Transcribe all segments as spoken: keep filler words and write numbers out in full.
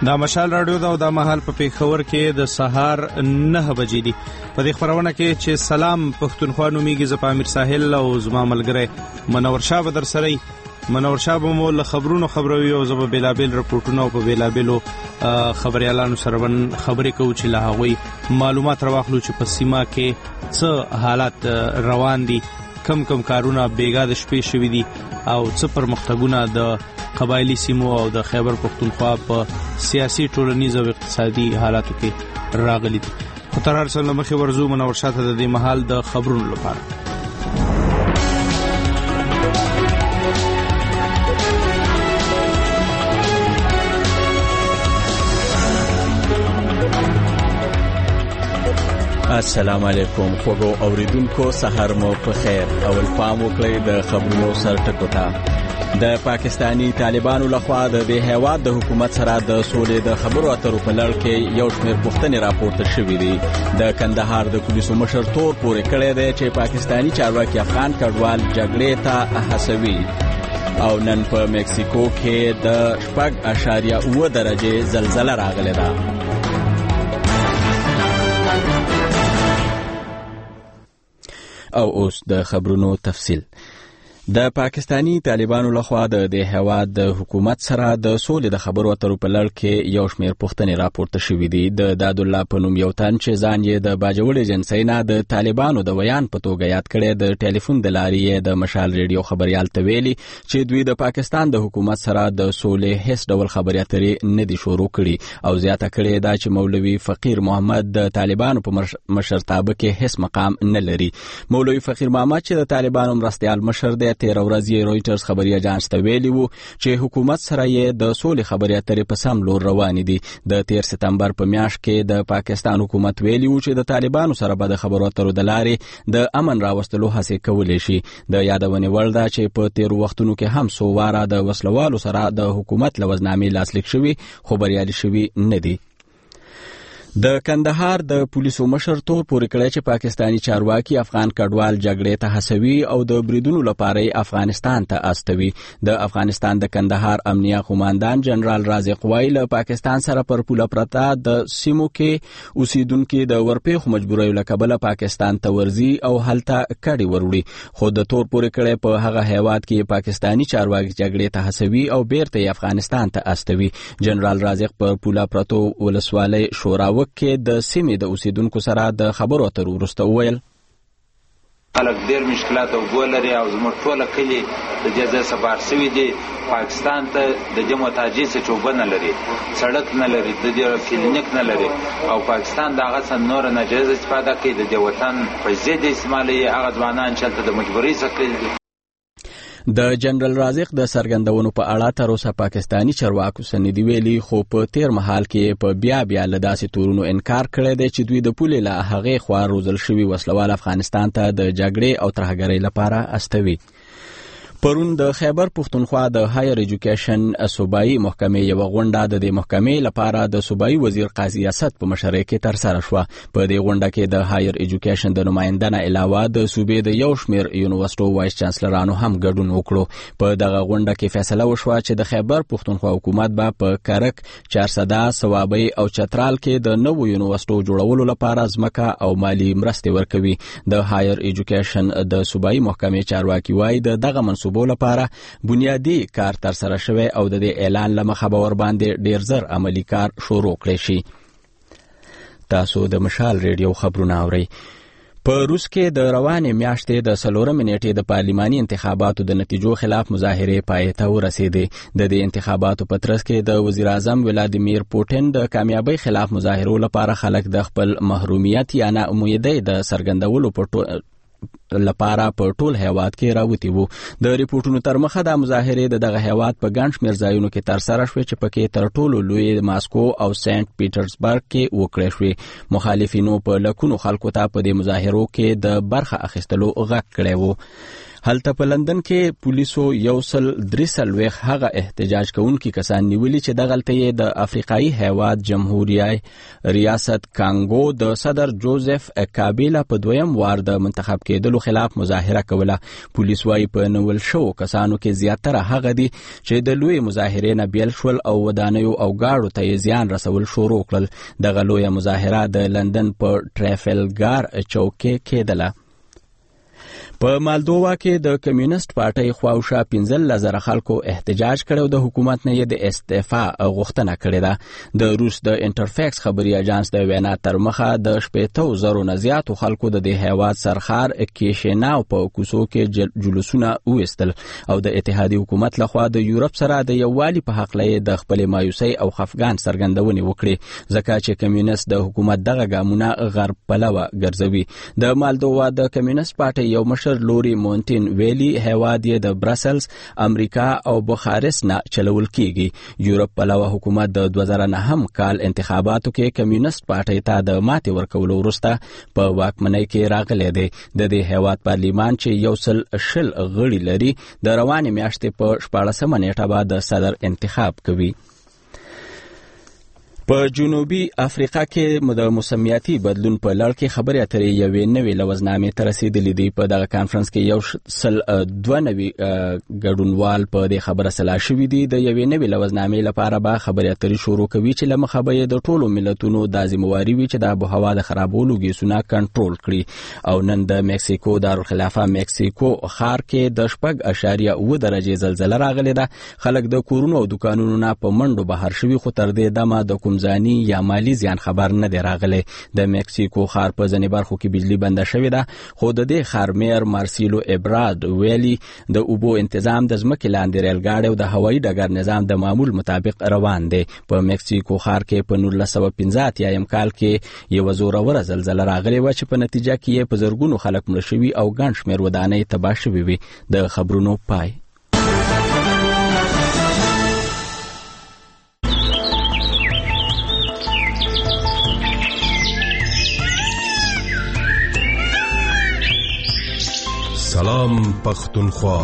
دا مشال راډیو دا او دا مهال په پیښور کې د سهار نه بجې دي. په دې خبرونه کې چې سلام پښتونخوا نومیږي، زه په امیر ساحل او زما ملګری منور شاه به در سره منور شاه به مو له خبرونو خبروي او زه به بېلابېل رپورټونه او په بېلابېلو خبریالانو سره خبرې کوو چې له هغوی معلومات راواخلو چې په سیمه کې څه حالات روان دي، کم کم کارونه بیګا د شپې شوي دي او څه پرمختګونه د قبایلی سیمو او د خیبر پختونخوا په سیاسي ټولنیز او اقتصادي حالاتو کې راغلي دي. خو تر هر څه نه مخکې ورځو منور شاه ته د دې مهال د خبرونو لپاره. السلام علیکم خوږو اوریدونکو، سحر مو په خیر. اول پام وکړئ د خبرونو سر ټکو ته. د پاکستانی طالبانو لخوا د دې هیواد د حکومت سره د سولې د خبرو اترو په لړ کې یو شمېر پوښتنې راپورته شوې دي. د کندهار د پولیسو مشر تور پورې کړی دی چې پاکستانی چارواکي افغان کډوال جګړې ته هڅوي. او نن په مکسیکو کې د شپږ اعشاریه اوه درجې زلزله راغلې ده. او اوس د خبرونو تفصیل. د پاکستانی طالبانو لخوا د دې هیواد د حکومت سره د سولې د خبرو اترو په لړ کې یو شمېر پوښتنې راپورته شوې دي. د دادالله په نوم یو تن چې ځان یې د باجوړ ایجنسۍ نه د طالبانو د ویان په توګه یاد کړی، د ټلیفون د لارې د مشال ریډیو خبریال ته ویلي چې دوی د پاکستان د حکومت سره د سولې هیڅ ډول خبرې اترې نه دي شروع کړي او زیاته کړې ده چې مولوي فقیر محمد د طالبانو په مشرتابه کې هیڅ مقام نه لري. مولوي فقیر محمد چې د طالبانو مرستیال مشر دی، تیر ورځ یې رویټرز خبري اژانس ته ویلي وو چې حکومت سره یې د سولې خبرې اترې په سم لور روانې دي. د تیر سپتمبر په میاشت کې د پاکستان حکومت ویلي وو چې د طالبانو سره به د خبرو اترو د لارې د امن راوستلو هڅې کولی شي. د یادونې وړ ده چې په تیرو وختونو کې هم څو واره د وسلوالو سره د حکومت له وزنامې لاسلیک شوي خو بریالي شوي نه دي. د کندهار د پولیسو مشر تور پورې کړی چې پاکستانی چارواکي افغان کډوال جګړې ته هڅوي او د بریدونو لپاره افغانستان ته استوي. د افغانستان د کندهار امنیه قوماندان جنرال رازق وای له پاکستان سره پر پوله پرته د سیمو کې اوسیدونکو د ورپېښو مجبورۍ له کبله پاکستان ته ورځي او هلته کډې وروړي. خو د تور پورې کړی په هغه هیواد کې پاکستانی چارواکي جګړې ته هڅوي او بیرته افغانستان ته استوي. جنرال رازق پر پوله پرته ولسوالۍ شوراوک کې د سیمې د اوسیدونکو سره د خبرو اترو وروسته وویل خلک ډېر مشکلات او ګول لري او زموږ ټوله کلي د دې ځای سبار سوي دي. پاکستان ته د جمع تاجي څه چوبه نه لري، سړک نه لري، د دې کلینیک نه لري او پاکستان د هغه څه نور ناجایز استفاده کوي. د دې وطن په ضد استعمالوي هغه ځوانان چې هلته د مجبورۍ څخه دي. د جنرال رازق د څرګندونو په اړه تر اوسه پاکستانی چارواکو څه نه دي ویلي، خو په تیر مهال کې په بیا بیا له داسې تورونو انکار کړی دی چې دوی د پولې له هغې خوا روزل شوي وسلوال افغانستان ته د جګړې او ترهګرۍ لپاره استوي. پرون د خیبر پختونخوا د هایر ایجوکیشن صوبایي محکمې یو غونډه د دې محکمې لپاره د صوبایي وزیر قاضي اسد په مشرۍ کې ترسره شوه. په دې غونډه کې د هایر ایجوکیشن د نماینده نه علاوه د صوبې د یو شمېر یونیورسټو وایس چانسلرانو هم ګډون وکړو. په دغه غونډه کې فیصله وشوه چې د خیبر پختونخوا حکومت به په کرک، چارسده، صوابۍ او چترال کې د نوو یونیورسټو جوړولو لپاره ځمکه او مالی مرستې ورکوي. د هایر ایجوکیشن د صوبایي محکمې چارواکي وایي د دغه منصوبو لپاره بنیادی کار تر سره شوی او د دې اعلان لمخه به ورباندې ډیر زر عملی کار شروع کړی شي. تاسو د مشال ریډیو خبرونه اورئ. په روس کې د روانې میاشتې د څلورمې نیټې د پارلماني انتخاباتو د نتیجو خلاف مظاهرې پای ته ورسېدې. د دې انتخاباتو په ترڅ کې د وزیر اعظم ولادیمیر پوټین د کامیابۍ خلاف مظاهرو لپاره خلک د خپل محرومیت یا ناامیدۍ د څرګندولو په لپاره په ټول هیواد کې راوتی وو. د ریپورتونو تر مخه د مظاهرې د دغه هیواد په ګڼ شمېر ځایونو کې ترسره شوې چې پکې تر ټولو لوی ماسکو او سنت پیټرزبرګ کې وکړې شوې. مخالفینو په لکونو خلکو ته په دې مظاهرو کې د برخه اخیستلو غږ کړی وو. هلته په لندن کې پولیسو یو سل درې څلوېښت هغه احتجاج کوونکي کسان نیولي چې دغلته یې د افریقایي هیواد جمهوریت ریاست کانګو د صدر جوزف کابیلا په دویم وار د منتخب کېدلو خلاف مظاهره کوله. پولیس وايي په نول شو کسانو کې زیاتره هغه دي چې د لوی مظاهرې نه بیل شول او ودانیو او گاړو ته زیان رسول شروع کړل. دغه لویه مظاهره د لندن په ټریفلګار چوکۍ کېدله. په مالدووا کې د کمیونست پارټۍ خواوشا پنځه زره خلکو احتجاج کړو. د حکومت نه یې د استعفا غوښتنه کړې ده. د روس د انټرفیکس خبري اژانس د وینا تر مخه د شپېتو زرو نه زیاتو خلکو د دې هیواد سرخار کیشناو په کوڅو کې جلوسونه وویستل او د اتحادیې حکومت لخوا د یورپ سره د یووالي په حق لې د خپل مایوسۍ او خفګان څرګندونې وکړي ځکه چې کمیونست د حکومت دغه ګامونه غرب پلوه ګرځوي. د مالدووا د کمیونست پارټۍ یو مشر لوري مونټین ویلی هیواد یې د برسلز، امریکا او بخارست نه چلول کیږي. یورپ پلوه حکومت د دوه زره نهم کال انتخاباتو کې کمیونست پارټۍ ته د ماتې ورکولو وروسته په واکمنۍ کې راغلی دی. د دې هیواد پارلیمان چې یو سل شل غړي لري د روانې میاشتې په شپاړسمه نیټه به د صدر انتخاب کوي. په جنوبي افریقا کې د موسمیاتي بدلون په لړ کې خبرې اترې یوې نوې لوزنامې ته رسېدلې دي. په دغه کانفرنس کې یو سل دوه نوي ګډونوال په دې خبره سلا شوي دي. د یوې نوې لوزنامې لپاره به خبرې اترې شروع کوي چې له مخه به یې د ټولو ملتونو دا ذمهواري وي چې د آب و هوا د خرابولو ګیسونه کنټرول کړي. او نن د میکسیکو دارالخلافه میکسیکو ښار کې د شپږ اشاریه اوه درجې زلزله راغلې ده. خلک د کورونو او دکانونو نه په منډو بهر شوي خو تر دې دمه د کوم ځاني یا مالی زیان خبر نه دی راغلی. د میکسیکو ښار په ځینې برخو کې بجلی بنده شوې ده خو د دې ښار میر مارسیلو ابراد ویلي د اوبو انتظام د ځمکې لاندې ریل ګاډي او د هوایي ډګر نظام د معمول مطابق روان دی. په میکسیکو ښار کې په نولس سوه پنځه اتیایم کال کې یوه زوروره زلزله راغلې وه چې په نتیجه کې یې په زرګونو خلک مړه شوي او ګڼ شمېر ودانۍ تباه شوي وي. د خبرونو پای. سلام پختونخوا.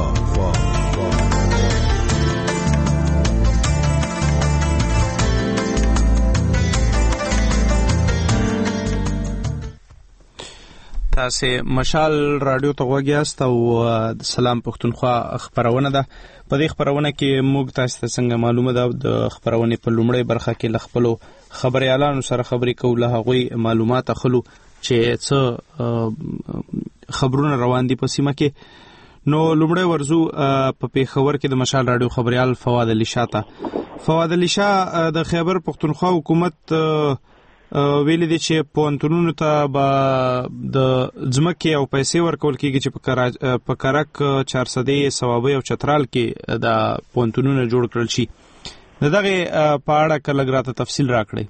تاسو مشال رادیو ته غوږی یاست او سلام پختونخوا خبرونه ده. په دې خبرونه کې موږ تاسو ته څنګه معلومه ده د خبرونه په لومړی برخه کې لخپلو خبريالانو سره خبرې کوله هغوی معلومات اخلو چې څه خبرونه روان دي په سیمه کې. نو لومړی ورزو په پیښور کې د مشال رادیو خبريال فواد علي شاه ته. فواد علي شاه د خیبر پختونخوا حکومت ویل دي چې پونتونونو ته به د ځمکې او پیسې ورکول کېږي چې په کرک چارسدې ثوابي او چترال کې د پونتونونو جوړ کړل شي. د دغه په اړه کله راته تفصیل راکړئ.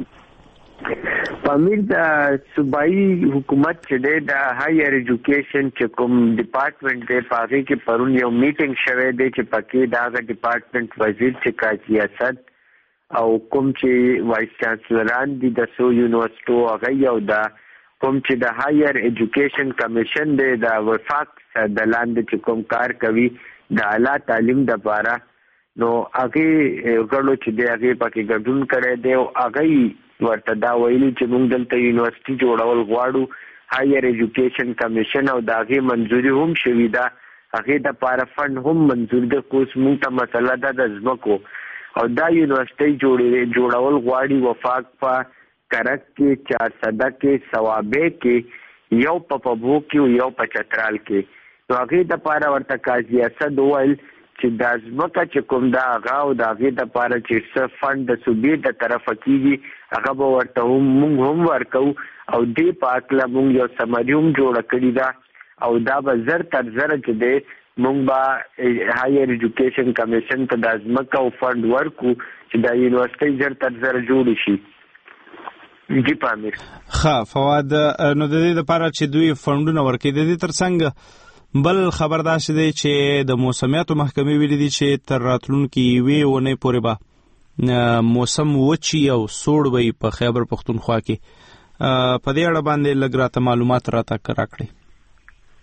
امیر د صوبایي حکومت چې د هایر ایجوکیشن چې کوم ډپارټمنټ دی په هغې کې پرون یو میټینګ شوی دی چې پکې د هغه ډپارټمنټ وزیر چې قاضي اسد او کوم چې وایس چانسلران دي د څو یونیورسټو هغه او د کوم چې د هایر ایجوکیشن کمیشن دی د وفاق د لاندې چې کوم کار کوي د اعلی تعلیم دپاره نو هغې غړو چې دی هغې پکې ګډون کړی دی او هغه ورته دا ویلي چې موږ دلته یونیورسټي جوړول غواړو. هایر ایجوکیشن کمیشن او د هغې منظوري هم شوي ده. هغې دپاره فنډ هم منظور ده. خو اوس موږ ته مسله ده د ځمکو او دا یونیورسټۍ جوړول غواړي وفاق په کرک کې، چارسده کې، ثوابې کې، یو په پبو کې او یو په چترال کې. نو هغې دپاره ورته قاضي اسد وویل چې دا ځمکه چې کوم دا هغه او د هغې دپاره چې څه فنډ د صوبې د طرفه کېږي هغه به ورته هم موږ هم ورکوو او دې په هکله موږ یو سمري هم جوړه کړې ده او دا به زر تر زره چې دی موږ به هایر ایجوکیشن کمیشن ته دا ځمکه او فنډ ورکو چې دا یونیورسټۍ زر تر زره جوړې شي. جی پامیر. ښه فواد، نو د دې دپاره چې دوی فنډونه ورکوي د دې تر څنګ بل خبر داسې دی چې د موسمیاتو محکمې ویلي دي چې تر راتلونکي یوې اونۍ پورې به موسم وچی او سوړ وي په خیبر پختونخوا کې. په دې اړه باندې لږ راته معلومات راته راکړئ.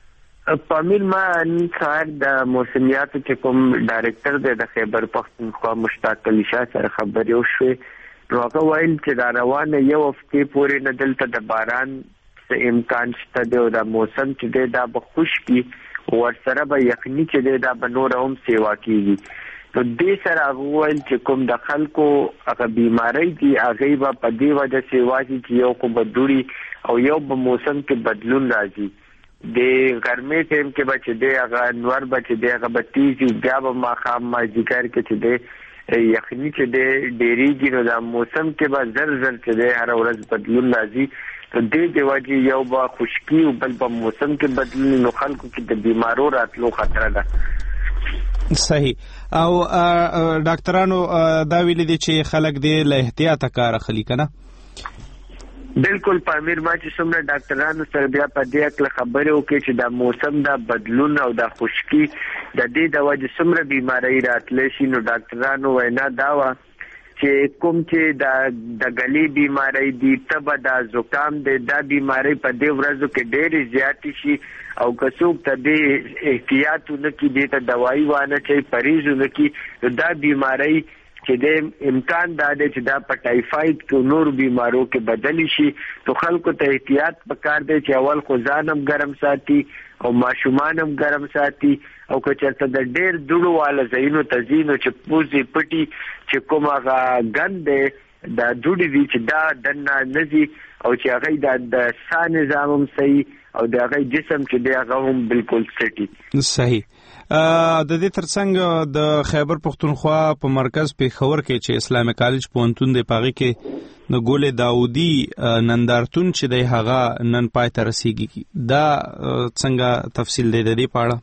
پامیر ما سار د موسمیاتو چې کوم ډایرکټر دی د خیبر پختونخوا مشتاق علي شاه سره خبرې وشوې نو هغه ویل چې دا روانه یو هفتې پورې نه دلته د باران څه امکان شته دی او دا موسم چې دی دا به خشکي ورسره به یخني چې دی دا به نور هم سیوا کیږي نو دې سره هغه ویل چې کوم د خلکو هغه بیماری دي هغه به په دې وجه سیوا کیږي چې یو کو بدوړي او یو به موسم کې بدلون راځي د ګرمۍ ټیم کې به چې دی هغه انور به چې دی هغه به تیز بیا به ماښام مازدیګر کې چې دی یخني چې دی ډېرېږي نو دا موسم کې به زر زر چې دی هره ورځ بدلون راځي نو دې د وجې یو به خشکي او بل به موسم کې بدلون نو خلکو کې د بیمارو راتلو خطره ده. صحیح. او ډاکټرانو دا ویلي دي چې خلک دې له احتیاطه کار اخلي که نه؟ بالکل پامیر ما چې څومره ډاکټرانو سره بیا په دې اړه خبرې وکړې چې دا موسم دا بدلون او دا خشکي د دې د وجې څومره بیماری راتلی شي نو ډاکټرانو وینا دا وه چې کوم چې دا د ګلې بیماری دي تبه دا زکام دی دا بیماری په دې ورځو کې ډېرې زیاتې شي او که څوک ته دې احتیاط ونه کړي دې ته دوایي وانه چي پرهیز ونه کړي نو دا بیماری چې د امکان دا دی چې دا په ټایفاید کې نور بیمارو کې بدلی شي تو خلکو ته احتیاط پکار دی چې اول خو ځان هم ګرم ساتي او ماشومان هم ګرم ساتي او که چېرته د ډېر دوړو والا ځایونو ته ځي نو چې پوزې پټي چې کوم هغه ګند دی دا دوړې دي چې دا دننه نه ځي او چې هغه د ساه نظام هم صحیح او د هغه جسم چې دی هغه هم بالکل سټي. صحیح. د دې ترڅنګ د خیبر پختونخوا په مرکز پیښور کې چې اسلامي کالج پوهنتون دی پاغي کې د ګولې داودي نندارتون چې دی هغه نن پای ته رسیږي دا څنګه تفصیل دی د دې په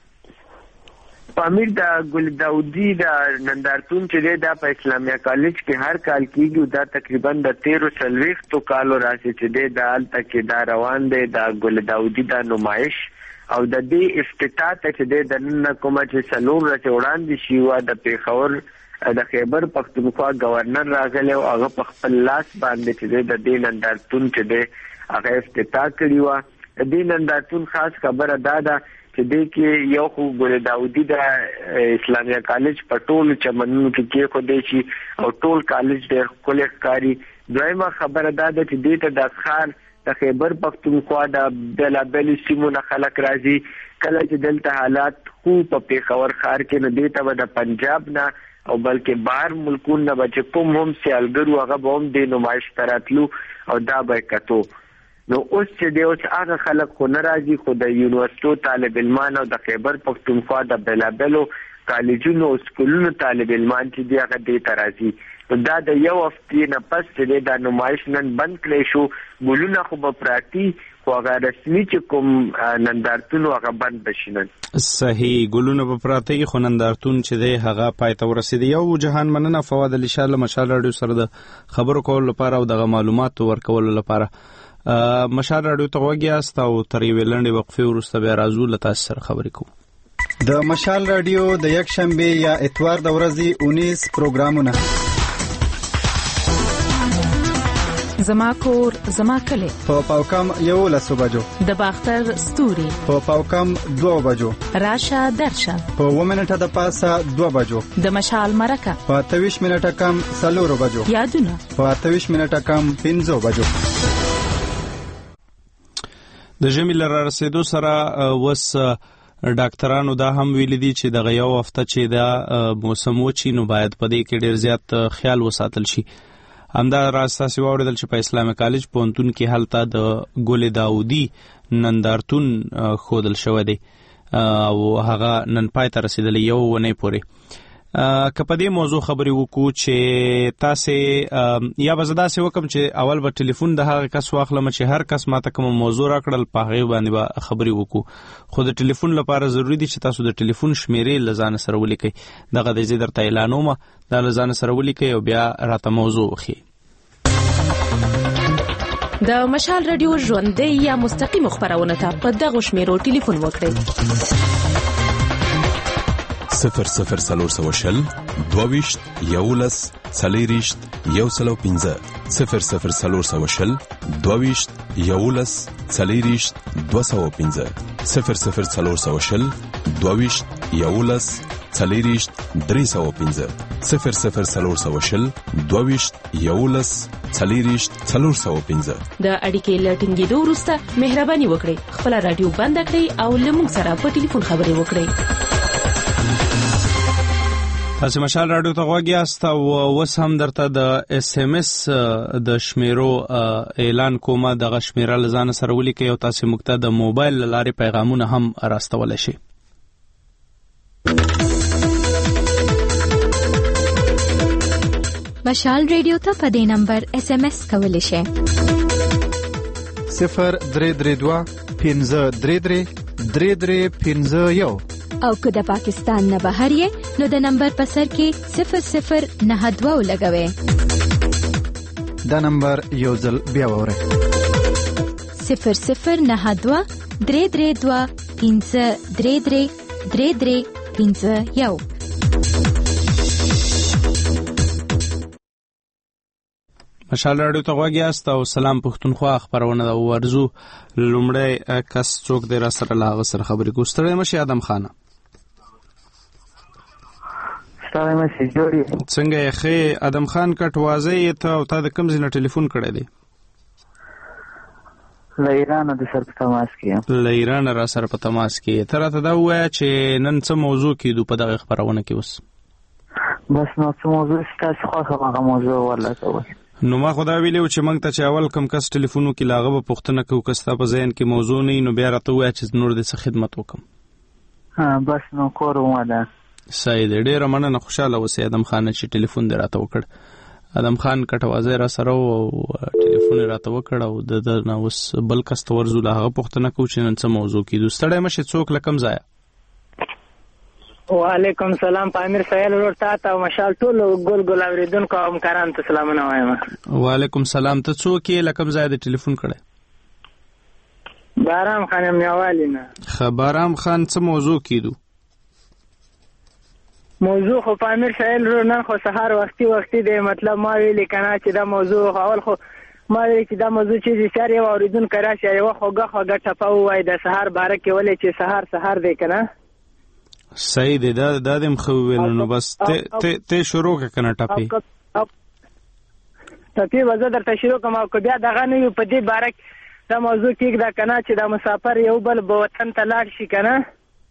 اړه؟ پامیر د ګولې داودي د نندارتون چې دی دا په اسلامي کالج کې هر کال کیږي دا تقریبا د تیرو څلوېښتو کالو راځي چې دی دا هلته کې دا روان دی د ګولې داودي دا نمایش او د دې افتتاح ته چې د نن کومه چې څلور ورځې وړاندې شوي وه د پیښور د خیبر پختونخوا گورنر راغلی او هغه په خپل لاس باندې چې د دې نندارتون چې دی هغه افتتاح کړې وه. د دې نندارتون خاص خبره دا ده چې دې کې یو خو ګل داودي د اسلامي کالج په ټولو چمنونو کې کېښودی شي او ټول کالج ډېر ښکلی ښکاري. دویمه خبره دا ده چې دې ته د ښار د خیبر پختونخوا د بېلابېلو سیمو نه خلک راځي کله چې دلته حالات خو په پیښور ښار کې نو دې ته به د پنجاب نه او بلکې بهر ملکونو نه به چې کوم هم سیالګر وو هغه به هم دې نمایش ته راتلو او دا به یې کتو. نو اوس چې دی اوس هغه خلک خو نه راځي خو د یونیورسټو طالب علمان او د خیبر پختونخوا د بېلابېلو کالجونو او سکولونو طالب علمان چې دی هغه دې ته راځي. دا د یو هفتې نه پس چې دا نمایش نن بند کړی شو ګلونه خو به پراتی خو هغه رسمي چې کوم نندارتون هغه بند بشي نن. صحیح. ګلونه به پراتی خو نندارتون چې دی هغه پای ته ورسېدی. یو جهان مننه فواد علي شاه له مشال راډیو سره د خبرو کولو لپاره او دغه معلوماتو ورکولو لپاره. مشال راډیو ته غوږ یاست او تر یوې لنډې وقفې وروسته بیا راځو له تاسو سره خبرې کوو. د مشال راډیو د یک شنبې یا اتوار د ورځې اونیس پروګرامونه زما کور زما کلی په پاوکم یو لسو بجو د باختر ستوري په پاوکم دو بجو راشه درشه په و منټه د پاسه دو بجو د مشال مرکه په تیس منټه کم سلورو بجو یادونه په تیس منټه کم پنځو بجو. د ژمي لر رسیدو سره وس ډاکټرانو دا هم ویلي دي چې دغه یو هفته چې دا موسم وچی نو باید په دې کې ډیر زیات خیال وساتل شي. همدا راز تاسو واوریدل چې په اسلامي کالج پوهنتون کې هلته د ګولې داودي نندارتون ښودل شوی دی او هغه نن پای ته رسېدلی یو ونې پورې. که په دې موضوع خبرې وکړو چې تاسې یا به زه داسې وکړم چې اول به ټلیفون د هغه کس واخلم چې هر کس ماته کومه موضوع راکړل په هغې باندې به خبرې وکړو خو د ټلیفون لپاره ضروري دي چې تاسو د ټلیفون شمیرې له ځانه سره ولیکئ. دغه دی زه درته اعلانومه دا له ځانه سره ولیکئ او بیا راته موضوع وښیئ. د مشال راډیو ژوندۍ یا مستقیم خبرونه ته په دغه شمیرو ټلیفون وکړئ صفر صفر څلور سوه شل دوه ویشت یولس څلېرویشت یو سل او پنځه صفر صفر څلور سوه شل دوه ویشت یولس څلېرویشت دوه سوه پنځه صفر صفر څلور سوه شل دوه ویشت یولس څلېرویشت درې سوه پنځه صفر صفر څلور سوه شل دوه ویشت یولس څلېرویشت څلور سوه پنځه. د اړیکې له ټینګېدو وروسته مهرباني وکړئ خپله راډیو بند کړئ او له موږ سره په ټلیفون خبرې وکړئ. تاسو مشال راډیو ته غوږ یاست او اوس هم درته د اس ام اس د شمیرو اعلان کومه. دغه شمیره له ځان سره ولیکئ او تاسو موږ ته د موبایل له لارې پیغامونه هم راستولی شئ. مشال ریډیو ته په دې نمبر اس ام اس کولی شئ صفر درې درې دوه پنځه درې درې درې درې پنځه یو. او که د پاکستان نه بهر یې نو د نمبر په سر کې صفر صفر نه دوه ولګوئ. دا نمبر یو ځل بیا واورئ صفر صفر نه دوه درې درې دوه پنځه درې درې درې درې پنځه یو. مشال راډیو ته غوږ یاست او سلام پښتونخوا خبرونه د ورزو لومړی کس څوک دی را سره له هغه سره خبرې کوو. ستړی مشې ادم خانه. ستړی مشې جوړې څنګه یې ښې ادم خان کټ واضح یې ته او تا د کوم ځای نه ټلیفون کړی دی؟ له ایرانه د سر په تماس کې یم. له ایرانه را سره په تماس کې. ته راته دا ووایه چې نن څه موضوع کېدو په دغه خبرونه کې اوس؟ بس نو څه موضوع چې تاسو خوښه هغه موضوع ولټوئ. نو ما خدا ویلو چې موږ ته چې اول کم کس ټلیفونو کې لاغه به پوښتنه کوو که ستا په ذهن کې موضوع نه وي نو بیا راته ووایه چې نور دې څه خدمت وکړم. ها بس نو کور ومه ده. صحیح دی. ډېره مننه. خوشحاله اوسې ادم خان چې ټلیفون دې راته وکړ. ادم خان کټوازی را سره او ټلیفون راته وکړ او د نه اوس بل کس ته ورځو له هغه پوښتنه کوو چې نن څه موضوع کېدو. ستړی مشې څوک له کوم ځایه؟ وعلیکم سلام پامیر سهیل ورور تا ته او مشال ټول ګل ګل اوریدونکو او همکارانو ته سلامونه وایم. وعلیکم سلام. ته څوک یې له کوم ځای د ټلیفون کړی؟ بارام خان یم یوالي نه. ښه بارام خان څه موضوع کېدو؟ موضوع خو پامیر سهیل ورور نن خو سهار وختي وختي دی مطلب ما ویلې که نه چې دا موضوع اول خو ما ویلې چې دا موضوع چې سهار یو اوریدونکی راشي یوه خوږه خوږه ټپه ووایي د سهار باره کې ولې چې سهار سهار دی که نه. صحیح دی. دا دا دې مخه وویل نو بس ته شروع که که نه ټپې ټپې به زه درته شروع کړم او که بیا دغه نه وي په دې باره کې دا موضوع کېږده که نه چې دا مسافر یو بل به وطن ته لاړ شي که نه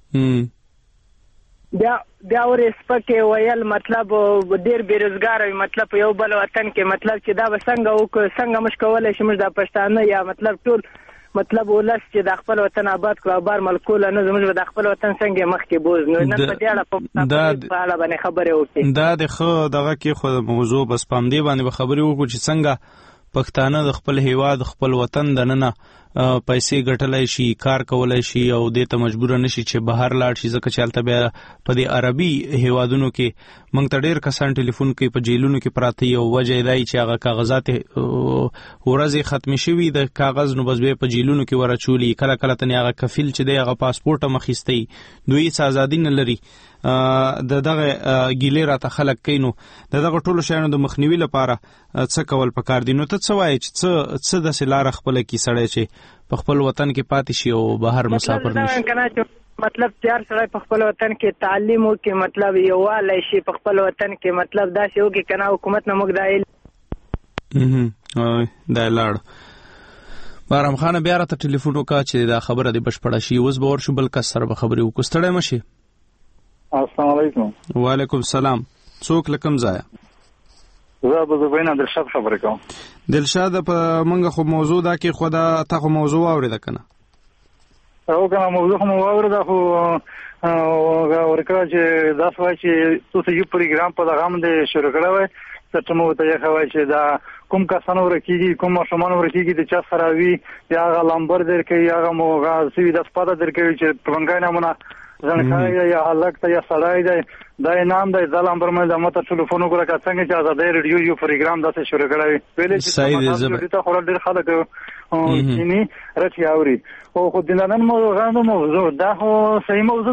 بیا بیا ورې سپکې ویل مطلب ډېر بېروزګاره وي مطلب په یو بل وطن کې مطلب چې دا به څنګه وکړو څنګه موږ کولی شو موږ دا پښتانه یا مطلب ټول مطلب ولس چې د خپل وطن آباد کړو او بار ملکوله نه زموږ به د خپل وطن څنګه مخکې بوز نو نن په دې اړه په اړه باندې خبرې وکړي. دا د ښه دغه کې خو موضوع بس په همدې باندې به خبرې وکړو چې څنګه پښتانه د خپل هیواد خپل وطن دننه پیسې ګټلی شي کار کولی شي او دې ته مجبوره نه شي چې بهر لاړ شي ځکه چې هلته بیا په دې عربي هیوادونو کې موږ ته ډېر کسان ټلیفون کوي په جیلونو کې پراته یي او وجه یې دا چې هغه کاغذات ورځې ختمې شوي د کاغذ نو بس بیا په جیلونو کې ورچولي کله کله ته هغه کفیل چې دی هغه پاسپورټ هم اخیستی دوی هېڅ ازادي نه لري. د دغه ګیلې راته خلک کوي نو د دغه ټولو شیانو د مخنیوي لپاره څه کول پکار دي. نو ته څه وایې چې څه څه داسې لاره خپله کړي سړی چې په خپل وطن کې پاتې شي او بهر مسافر نه شي؟ مطلب چې هر سړی په خپل وطن کې تعلیم وکړي مطلب یووالی شي په خپل وطن کې مطلب داسې وکړي که نه حکومت نه موږ دا دا لاړ. بارام خانه بیا راته ټلیفون وکړه چې دا خبره دې بشپړه شي. اوس به ورشو بل کس سره به خبرې وکړو. ستړی مشې. السلام علیکم. وعلیکم سلام. څوک له کوم ځایه؟ زه به زبینه دلشاد خبرې کوم. دلشاد په موږ خو موضوع دا کې خو دا تا خو موضوع واورېده که نه؟ او که نه موضوع خو مو واورېده خو ورکړه چې داسې وایي چې تاسو یو پروګرام په دغه باندې شروع کړی وای څه ته مو ورته یې وایي چې دا کوم کسان ورکېږي کوم ماشومان ورکېږي د چا سره وي یا هغه لمبر درکوي هغه مو هغه سوي د سپاده درکوي چې پرنګای نمونه ځنکای یا هلک ته یا سړی دی دا انعام دی دا لمبر مې د ماته ټلیفون وکړه که څنګه چې ازادۍ رادیو یو پروګرام داسې شروع کړی وي ویلې چې ته خو ډېر خلک کینی رچې اوري او خو د نن موضوع دا خو صحیح موضوع ده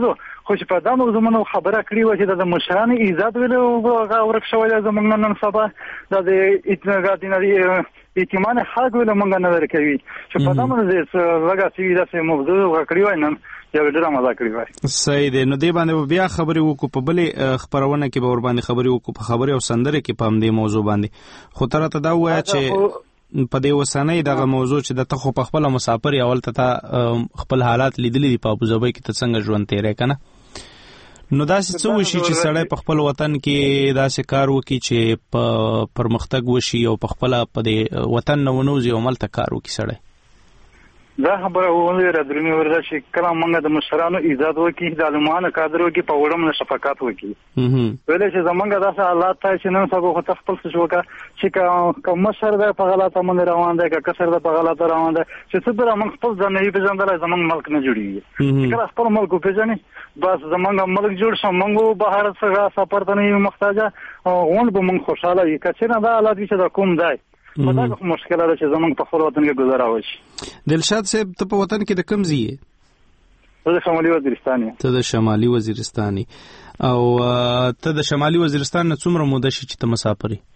خو چې په دا موضوع باندې خبره کړې و چې د مشرانو عزت ویلو ورک شوی دی زموږ نن سبا د اتنګاتینه ایتمان حق ویل مونږ نه ورکوي چې په دا باندې لږه سی داسې موضوع وکړی وای نن یو ډېر مزه کړی وای. صحیح دی. نو دې باندې بیا خبرې وکړو په بلې خبرونه کې به ور باندې خبرې وکړو په خبرې او سندره کې په همدې موضوع باندې. خو تر ته دا وایي چې په دې وسنۍ دغه موضوع چې د تخو په خپل مسافر اول ته خپل حالات لیدلې دي په ابوظبي کې ته څنګه ژوند تیرې کنه. نو داسې څه وشي چې سړی په خپل وطن کې داسې کار وکړي چې په پرمختګ وشي او په خپل په دې وطن نه ونوځي او ملته کار وکړي سړی. دا خبره ولې را درمي ورده چې کله موږ د مشرانو عزت وکړي د علمانو قدر وکړي په وړم نه شفقت وکړي. ولې چې زمونږ داسې حالات ته چې نن سبا خو خپل څه وکړه چې کوم مشر د په غلطه باندې روان دی که کسر د په غلطه روان دی چې څه به موږ خپل ځان نه پیژندل زمونږ ملک نه جوړیږي. کله خپل ملک پیژني بس زمونږ ملک جوړ شو موږ بهر څخه سفر ته نه محتاجه غون به موږ خوشاله وي که څنګه دا حالات چې د کوم دی په دا مشکل ده چې زمونږ په خپل وطن کې گزاره وشي. دلشاد صاحب ته په وطن کې د کوم ځای یې؟ ته د شمالي وزیرستان یې. ته د شمالي وزیرستان یې او ته د شمالي وزیرستان نه څومره موده شي چې ته مسافر یې؟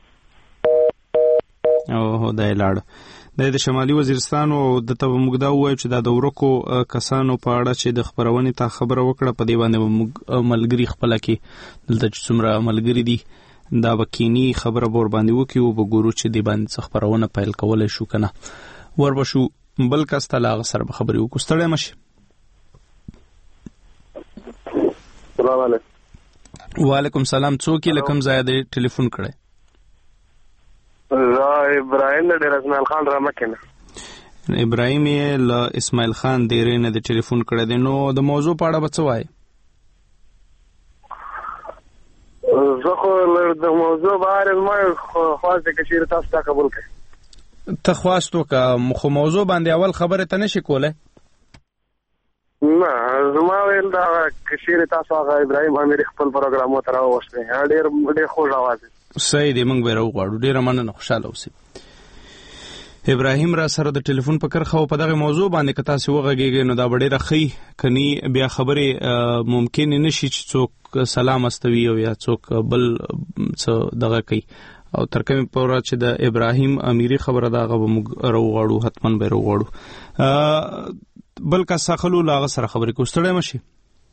او دا یې لاړه د شمالي وزیرستان او د ته موږ دا ووایو چې دا د ورکو کسانو په اړه چې د خبرونې ته خبره وکړه په دې باندې موږ ملګري خپله کې دلته چې څومره ملګري دي دا بکینی خبره بور باندې وکي او وګورو چې دی باندې خبرونه پیل کولای شو کنه. ور بشو بل کس ته لاغ سره خبرې وکړو. ستړی مشه. السلام علیکم. وعلیکم سلام. څوک یې لکم زیاده ټلیفون کړي؟ زه ابراهیم د اسماعیل خان رامکنه. ابراهیم یې ل اسماعیل خان ډېرې نه د ټلیفون کړي دی. نو د موضوع په اړه به څه وایي؟ زه خو د موضوع باره ما خواست د کشیر تاسو ته قبول کړ. ته خواست وکړه خو موضوع باندې اول خبره ته نشي کولای؟ نه زما ویل دا کشیر تاسو هغه ابراهیم امیر خپل پروګرام ته راوښته ډېر ډېر خوږ आवाज. صحیح دی. موږ به راوغواړو. ډېره مننه. خوشاله اوسئ. ابراهیم را سره د ټلیفون په کرخه په دغه موضوع باندې که تاسو وغږیږئ نو دا به ډېره ښه کني بیا خبرې ممکن نشي چې څوک سلام استوي او یا څوک بل څه دغه کوي او تر کومه پوره چې د ابراهیم امیری خبره دغه به موږ راوغواړو حتمن به راوغواړو. بل کا ساخلو لاغه سره خبرې کو. ستړی مشي.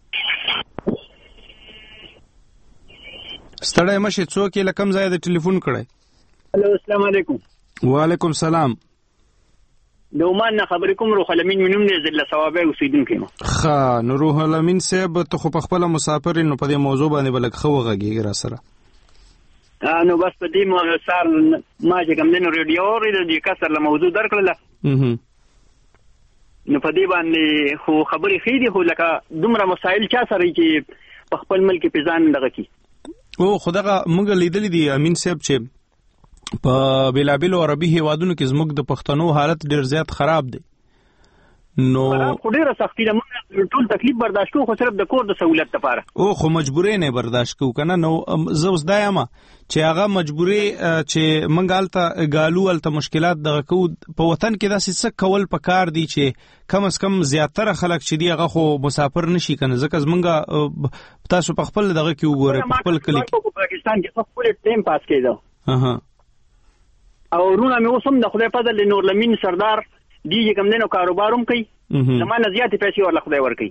ستړی مشي. څوک یې لکم ځای د ټلیفون کړی؟ الو السلام علیکم. وعلیکم سلام. د عمان نه خبرې کوم. روح الامین منوم نه زله ثوابه اوسیدونکو ما. ښه نو روح الامین صاحب ته خو په خپل مسافر نو په دې موضوع باندې بلک خو غږیږي را سره. ا نو بس په دې موضوع سره ما چې کوم دنو ریډیو ورې د کسر له موضوع درکړله. اها نو په دې باندې خو خبرې خېدي خو لکه دومره مسائل چا سره چې په خپل ملک په ځان دغه کی. او خدغه موږ لیدل دي امین صاحب چې په بلابلو عربي هیوادونو کې زموږ د پښتنو حالت ډیر زیات خراب دی. نو خو ډیره سختي ده. موږ ټول تکلیف برداشت کوو خو صرف د کور د سہولت لپاره. او خو مجبورې نه برداشت کوو کنه. نو زه اوس دا یم چې هغه مجبورې چې موږ الته ګالو الته مشکلات دغه کوو په وطن کې داسې څه کول پکار دي چې کم از کم زیاتره خلک چې دی هغه خو مسافر نشي کنه. ځکه زمونږ تاسو په خپل دغه کې وګورئ په خپل کلی کې پاکستان کې خپل ټیم پاس کېدو. اها او رونه مې اوسم د خدای فضل نور لمین سردار دی چې کوم دینو کاروباروم کوي زمانه زیاتې پیسې ورله خدای ورکوي.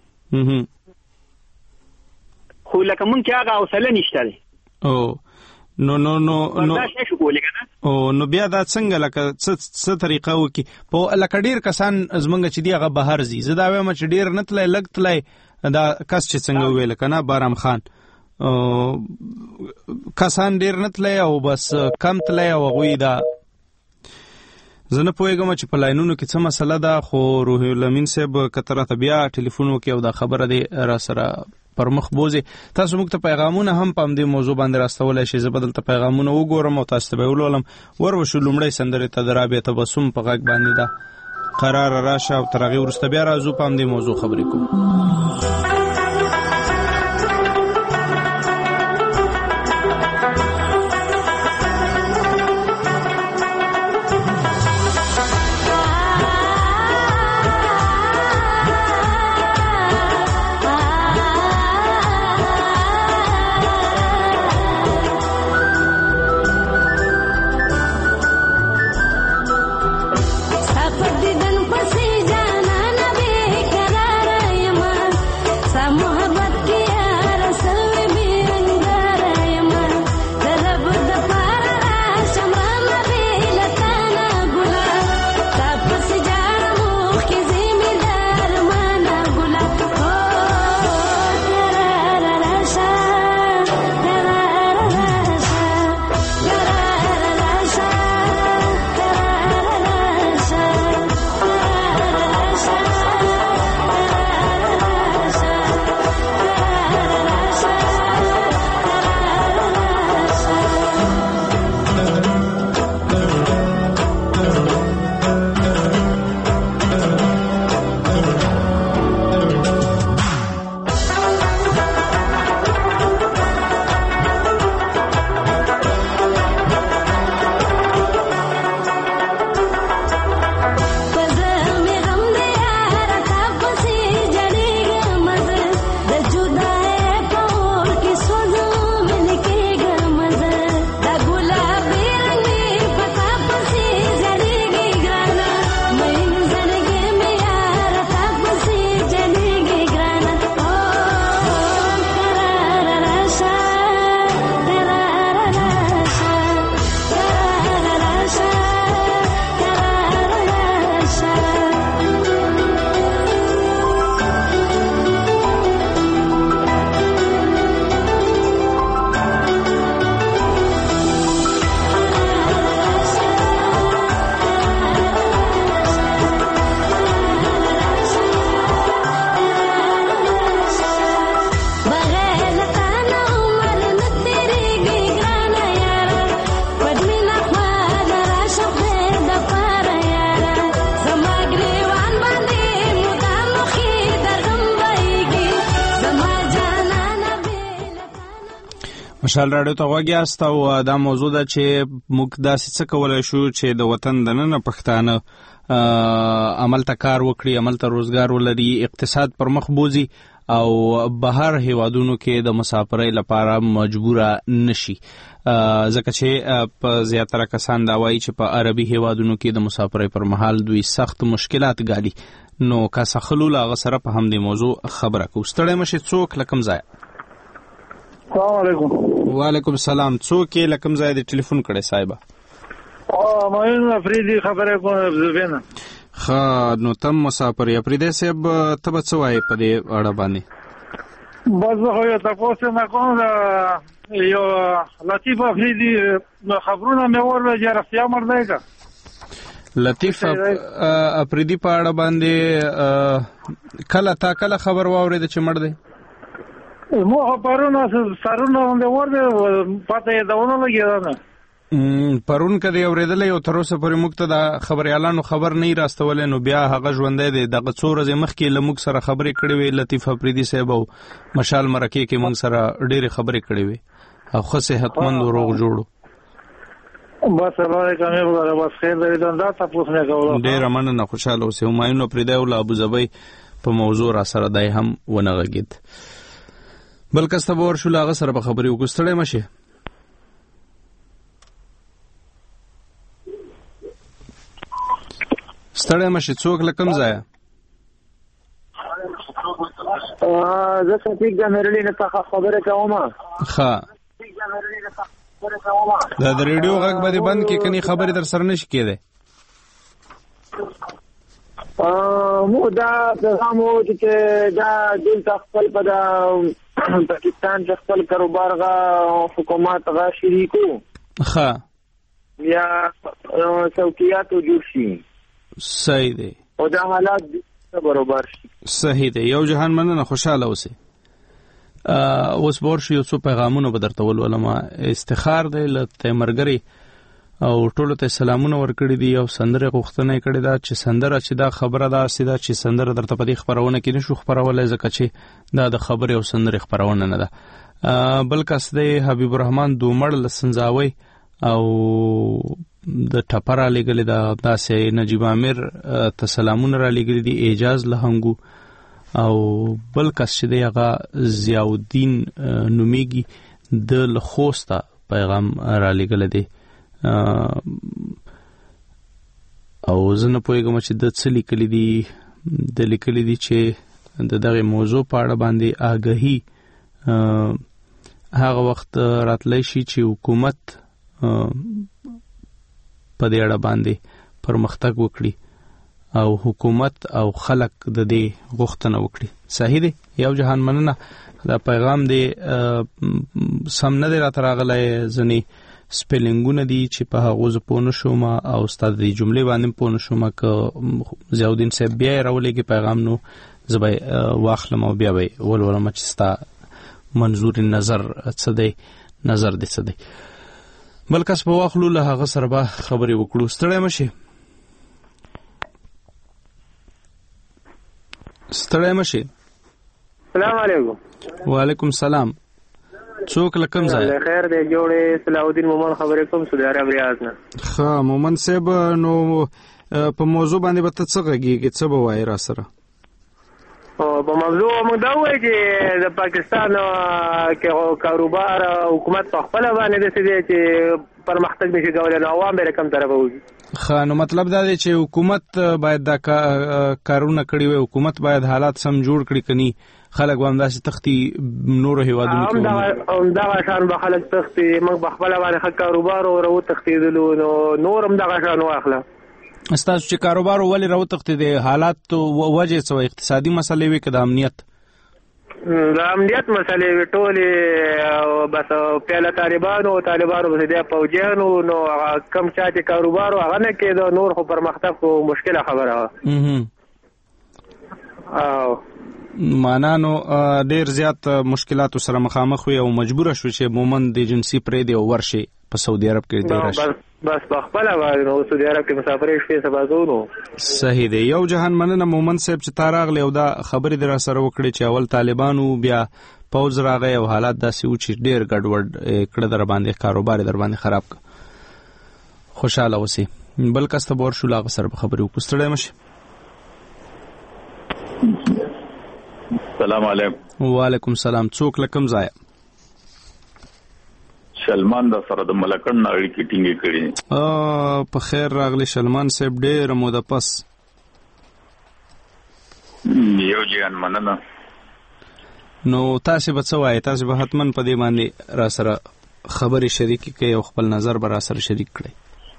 خو لکه مونږ چې هغه حوصله نشته دی. او نو نو نو نو برداشت نشو کولی کنه. او نو بیا دا څنګه لکه څه څه طریقه وکي په لکه ډیر کسان زمونږ چې دی هغه بهر زی. زه دا وایم چې ډیر نه تلای لګ تلای دا کس چې څنګه ویل کنه بارام خان کسان ډیر نه تلای او بس کم تلای او غوی دا زه نه پوهېږم چې په لاینونو کې څه مسله ده. خو روح الامین صاحب کتره ته بیا ټلیفون وکړي او دا خبره دی را سره پر مخ بوزي. تاسو موږ ته پیغامونه هم په همدې موضوع باندې راستولی شئ. زه به دلته پیغامونه وګورم او تاسو ته به یې ولولم. ور وشو لومړی سندرې ته د رابعه تبسم په غږ باندې ده قرار راشه او تر هغې وروسته بیا راځو په همدې موضوع خبرې کوو. مشال راډیو ته غوږ یاست او دا موضوع ده چې موږ داسې څه کولی شو چې د وطن دننه پښتانه عمل ته کار وکړي، عمل ته روزګار ولري، اقتصاد پر مخ بوزي او بهر هیوادونو کې د مسافرۍ لپاره مجبوره نشي، ځکه چې په زیاتره کسان دا وایي چې په عربي هیوادونو کې د مسافرۍ پر مهال دوی سخت مشکلات ګالي. نو که سخلول هغه سره په همدې موضوع خبره کوو. ستړی مشې څوک له کوم ځایه؟ السلام علیکم. وعلیکم السلام. څوک یې له کوم ځای د ټلیفون کړی صاحبه؟ او معین افریدي خبره کوم زبینه. ښه، نو تم مسافر یې افریدي صاحب، ته به څه وایې په دې اړه باندې؟ بس زه خو یو تپوس نه کوم، یو لطیف افریدي خبرونه مې واورېدل چې رښتیا مردی که لطیف افریدي په اړه باندې کله تا کله خبر واورېده چې مړ دی؟ مو پرونه سرونه باندې ورده پته یې دونه لګېده نه. پرون که دی اورېدلی او تر اوسه پورې موږ ته د خبریالانو خبر نه یې راستولی، نو بیا هغه ژوندی دی. دغه څو ورځې مخکې له موږ سره خبرې کړې وې لطیف افریدي صاحب، او مشال مرکې کې موږ سره ډېرې خبرې کړې وې او ښه صحتمند او روغ جوړ. بس الله دې کامیاب کړه. بس خیر دې دا تاسو نه کوله. ډېره مننه، خوشاله اوسئ. همایون افریدی او له ابوظبي په موضوع را سره دی هم ونه غږېد. بل کس ته به ورشو، له هغه سره به خبرې وکړو. ستړی مه شې. ستړی مه شې. څوک له کوم ځایه؟ زه صفیق د مېرلي نه څخه خبرې کوم. ښه، دا د ریډیو غږ به دې بند کړې، کني خبرې در سره نه شي کېدی. مو دا پیغام و چې دا دلته خپل په دا پاکستان چې خپل کاروبار غا حکومت غا شریکو ښه یا څوکیاتو جوړ شي. صحیح دی. او دا حالات برابر شي. صحیح دی. یو جهان مننه، خوشاله اوسئ. اوس به ورشو، یو څو پیغامونه به درته ولولم. استخار دی له تیمرګرې او ټولو ته سلامونه ورکړي دي. او سندره غوښتنه یې کړې ده چې سندره چې دا خبره داسې ده چې سندره درته په دې خپرونه کې نشو خپرولی، ځکه چې دا د خبرې او سندرې خپرونه نه ده. بل کس دی حبیب الرحمن دومړ له سنځاوۍ او د ټپه را لېږلې ده. داسې نجیب عامر ته سلامونه را لېږلي دي، اعجاز لهنګو. او بل کس چې دی هغه ضیاءالدین نومیږي، د له خوسته پیغام را لېږلی دی. او زه نه پوهېږم چې د څه لیکلي دي. د لیکلي دي چې د دغه موضوع په اړه باندې آګاهي هغه وخت راتلی شي چې حکومت په دې اړه باندې پرمختګ وکړي او حکومت او خلک د دې غوښتنه وکړي. صحیح دی. یو جهان مننه. دا پیغام دی سم نه دی راته راغلی، ځینې سپیلنګونه دي چې په هغو زه پوه نه شوم او ستا د دې جملې باندې پوه نه شوم. که ضیاءالدین صاحب بیا یې راولېږي پیغام، نو زه به یې واخلم او بیا به یې ولولم چې ستا منظور نظر څه دی، نظر دې څه دی. بل کس به واخلو، له هغه سره به خبرې وکړو. ستړی مه شې. ستړی مه شې. السلام علیکم. وعلیکم السلام. څوک له کوم ځای؟ خیر دی جوړې. صلاح الدین مومن خبرې کوم، سعودي عرب ریاض نه. ښه مومن صاحب، نو په موضوع باندې به ته څه غږېږې، څه به وایې را سره؟ په موضوع موږ دا وایو چې د پاکستان کې کاروبار حکومت په خپله باندې داسې دی چې پرمختګ نشي کولی، نو عوام به کوم طرفه وځي. ښه، نو مطلب دا دی چې حکومت باید دا کارونه کړي وي، حکومت باید حالات سم جوړ کړي، کني خلک به همداسې تښتي نورو هیوادونو کې. همدغه شان به خلک تښتي. موږ په خپله باندې ښه کاروبار ور وتښتېدلو، نو نور همدغه شان واخله. ستاسو چې کاروبار ولې را وتښتېدی، حالات وجې څه وه؟ اقتصادي مسلې وې که د امنیت؟ د امنیت مسلې وې ټولې. بس پیاله طالبانو طالبانو بس بیا پوجیانو، نو کم چا چې کاروبار و هغه نه کېده، نور خو پرمختګ خو مشکله خبره وه. او معنا نو ډېر زیات مشکلاتو سره مخامخ وي او مجبوره شو چې مومن د ایجنسي پرېږدي او ورشي په سعودي عرب کې دی راشي. بس په خپله باندې نو سعودي عرب کې مسافرۍ شپې سبا کوو. نو صحیح دی. یو جهان مننه مومن صاحب چې تا راغلی او دا خبرې دې را سره وکړې چې اول طالبانو بیا پوز راغی او حالات داسې و چې ډېر ګډوډ کړه در باندې کاروبار در باندې خراب کړ. خوشاله اوسئ. بل کس ته به ورشو له هغه سره به خبرې وکړو. ستړی مه شئ. سلام علیکم. وعلیکم سلام. څوک له کوم ځایه؟ سلمان د سره د ملکن اړیکې ټینګې کړې. په خیر راغلی سلمان صاحب، ډېره موده پس. یو جهان مننه. نو تاسې به څه وایئ؟ تاسې به حتما په دې باندې را سره خبرې شریکې کړئ او خپل نظر به را سره شریک کړئ.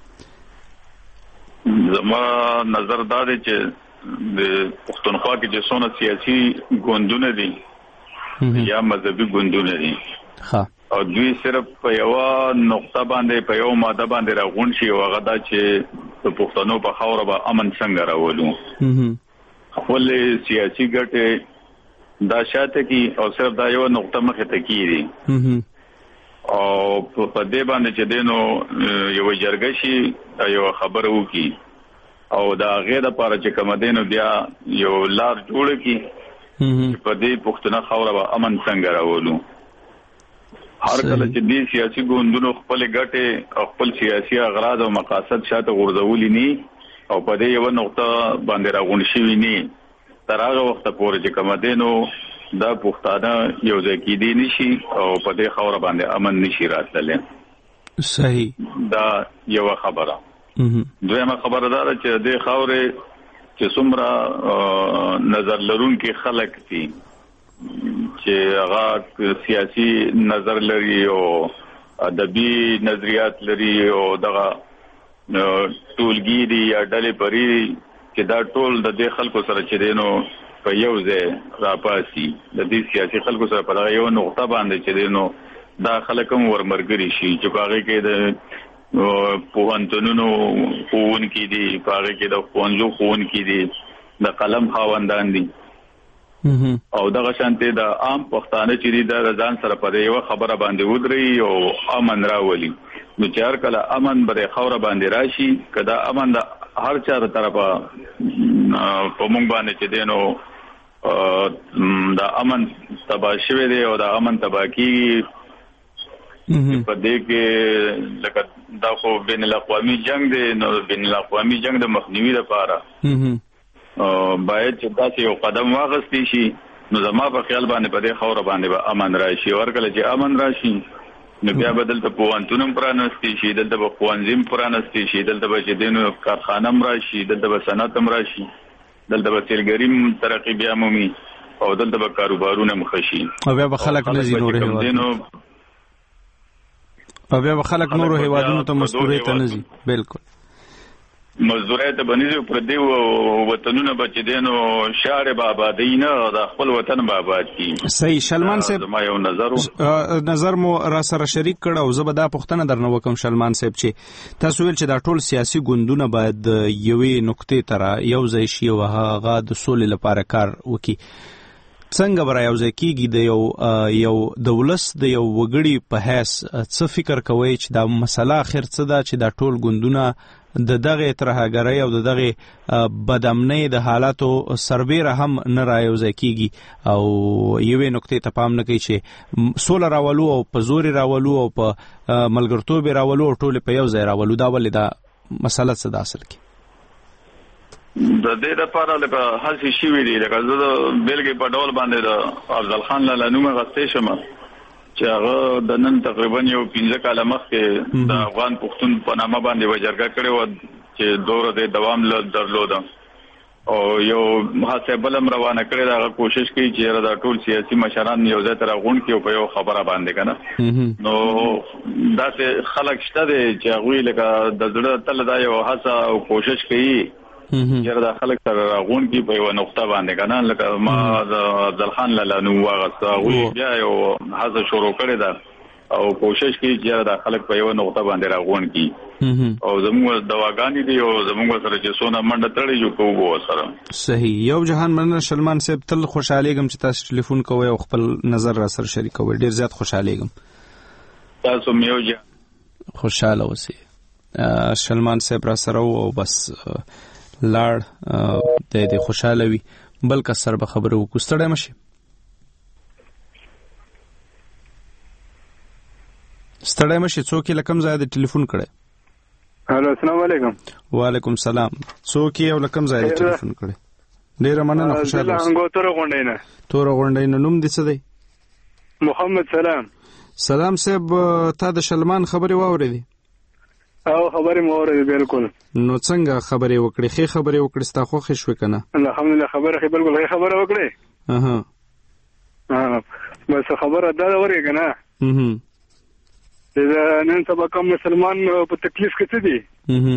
زما نظر دا دی چې د پښتونخوا کې چې څونه سیاسي ګوندونه دي یا مذهبي ګوندونه دي او دوی صرف په یو نقطه باندې په یو ماده باندې راغون شي او هغه دا چې په پښتنو په خاور به امن څنګه راولو. خپل سیاسي ګټه دا شاته کې او صرف دا یو نقطه مخه ته کیږي او په دې باندې چې دینو یو جرګه شي یو خبره وکي او دا غیر لپاره چې کوم دینو بیا یو لار جوړ کی چې په دې پښتنه خاور به امن څنګه راولو. هر کله چې دې سیاسي ګوندونو خپل ګټه او خپل سیاسي اغراض او مقاصد شاته غورځولي ني او په دې یو نقطه باندې راغون شي ني تر هغه وخت پورې چې کوم دینو دا پښتانه یو ځای کېدی نشي او په دې خاور باندې امن نشي راتللی. صحیح. دا یو خبره. دویمه خبره دا چې دې خاورې چې څومره نظر لرونکي خلک دي چې هغه سیاسي نظر لري او ادبي نظریات لري او دغه ټولګي دي یا ډلې پرې چې دا ټول د دې خلکو سره چې دینو په یو ځای راپاسي د دې سیاسي خلکو سره په یو نقطه باندې چې دینو دا خلک هم ورمرګري شي چې هغه کې د پوهنتونونو ښوونکي دي، په هغه کې د ښوونځو ښوونکي دي، د قلم خاوندان دي او دغه شانته د عام پښتانه چې دي د ځان سره په یو خبره باندې ودري او امن راولي. نو چې هر کله امن به خوره باندې راشي کدا امن د هر چا طرفه په مونږ باندې چې دینو د امن تبا شوی دی او د امن تباکی په دې کې لکه دا خو بین الاقوامي جنگ دی. نو بین الاقوامي جنگ د مخنیوي لپاره باید چې تاسو یو قدم واغستی شي. نو زما په خیال باندې په دې خوره باندې به امن راشي. ورکله چې امن راشي نو بیا بدل ته پوهنتونم پرانستی شي، دلته به ښوونځي پرانستی شي، دلته به چې دینو کارخانه راشي، دلته به صنعت راشي، دلته به تلګریم ترقی بیا مومي او دلته به کاروبارونه مخشي او بیا به خلک نزي نور هیوادونو او بیا به خلک نور هیوادونو ته مزدوري ته نزي. بالکل مزدوري ته بنځي پر دې وطنونه بچ دینو شاړې بابا دینه د خپل وطن بابا کی. صحیح. سلمان صاحب ما یو نظر نظر مو را سره شریک کړه او زه به دا پوښتنه درنه وکم سلمان صاحب چې تاسو ویل چې دا ټول سیاسي ګوندونه باید یوې نقطې ته یو ځای شي او هغه د سولې لپاره کار وکړي. څنګه به رايوځي کېږي د یو یو دولس د یو وګړي په حیث څه فکر کوي چې دا مسله اخر څه ده چې دا ټول ګوندونه د دغه ترهګرۍ او د دغه بدامنۍ د حالاتو سربېره هم نه رايوځي کېږي او یوې نقطې ته پام نه کوي چې سوله راولو او په زور راولو او په ملګرتوب راولو او ټول په یو ځای راولو. دا ولې دا مسله څه ده اصل کې؟ د دې لپاره لکه هڅې شوې دي. لکه زه د بیلګې په ډول باندې د افضل خان لاله نومه غوښتې شم چې هغه د نن تقریبا یو پنځه کاله مخکې د افغان پښتون په نامه باندې وجرګه کړې و چې دوره د دوام درلوده او یو هڅه بلم روانه کړې دا کوشش کوي چې دا ټول سیاسي مشران یو ځای تر غون کې په یو خبره باندې کنه. نو دا خلک شته چې هغه لکه د زړه تل دا یو هڅه او کوشش کوي چې دا خلک سره راغون کې په یو نقطه باندې کنه. لکه ما د افضل خان لاله نو واغسته او بیا یو هڅه شروع کړې ده او کوشش کوي چې دا خلک په یو نقطه باندې راغون کې او زموږ دواګانې دي او زموږ سره چې سونه منډه تړي جو کوو سره. صحیح. یو جهان مننه سلمان صاحب. تل خوشالېږم چې تاسو ټلیفون کوئ او خپل نظر را سره شریکوئ. ډیر زیات خوشالېږم. تاسو میوجه خوشاله اوسئ. سلمان صاحب را سره او بس لاړ د دې خوشاله وي. بل کس سره به خبرو وکړو. ستړی مشي. ستړی مشه. څوک یې لکم ځای د ټلیفون کړي؟ هلو السلام علیکم. وعلیکم السلام. څوک یې لکم ځای د ټلیفون کړي؟ ډیره مننه، خوشاله اوسه. زه تور غونډې نه. تور غونډې نه. نوم دې څه دی؟ محمد سلام. سلام صاحب، تا د شلمان خبرې واورېدې؟ او خبرې مو واورېدې بالکل. نو څنګه خبرې وکړې؟ ښې خبرې وکړې، ستا خوښې شوې که نه؟ الحمدلله خبره ښې بالکل ښې خبره وکړې. اها بس خبره دا ده ورې که نه چې نن سبا کوم مسلمان په تکلیف کې څه دي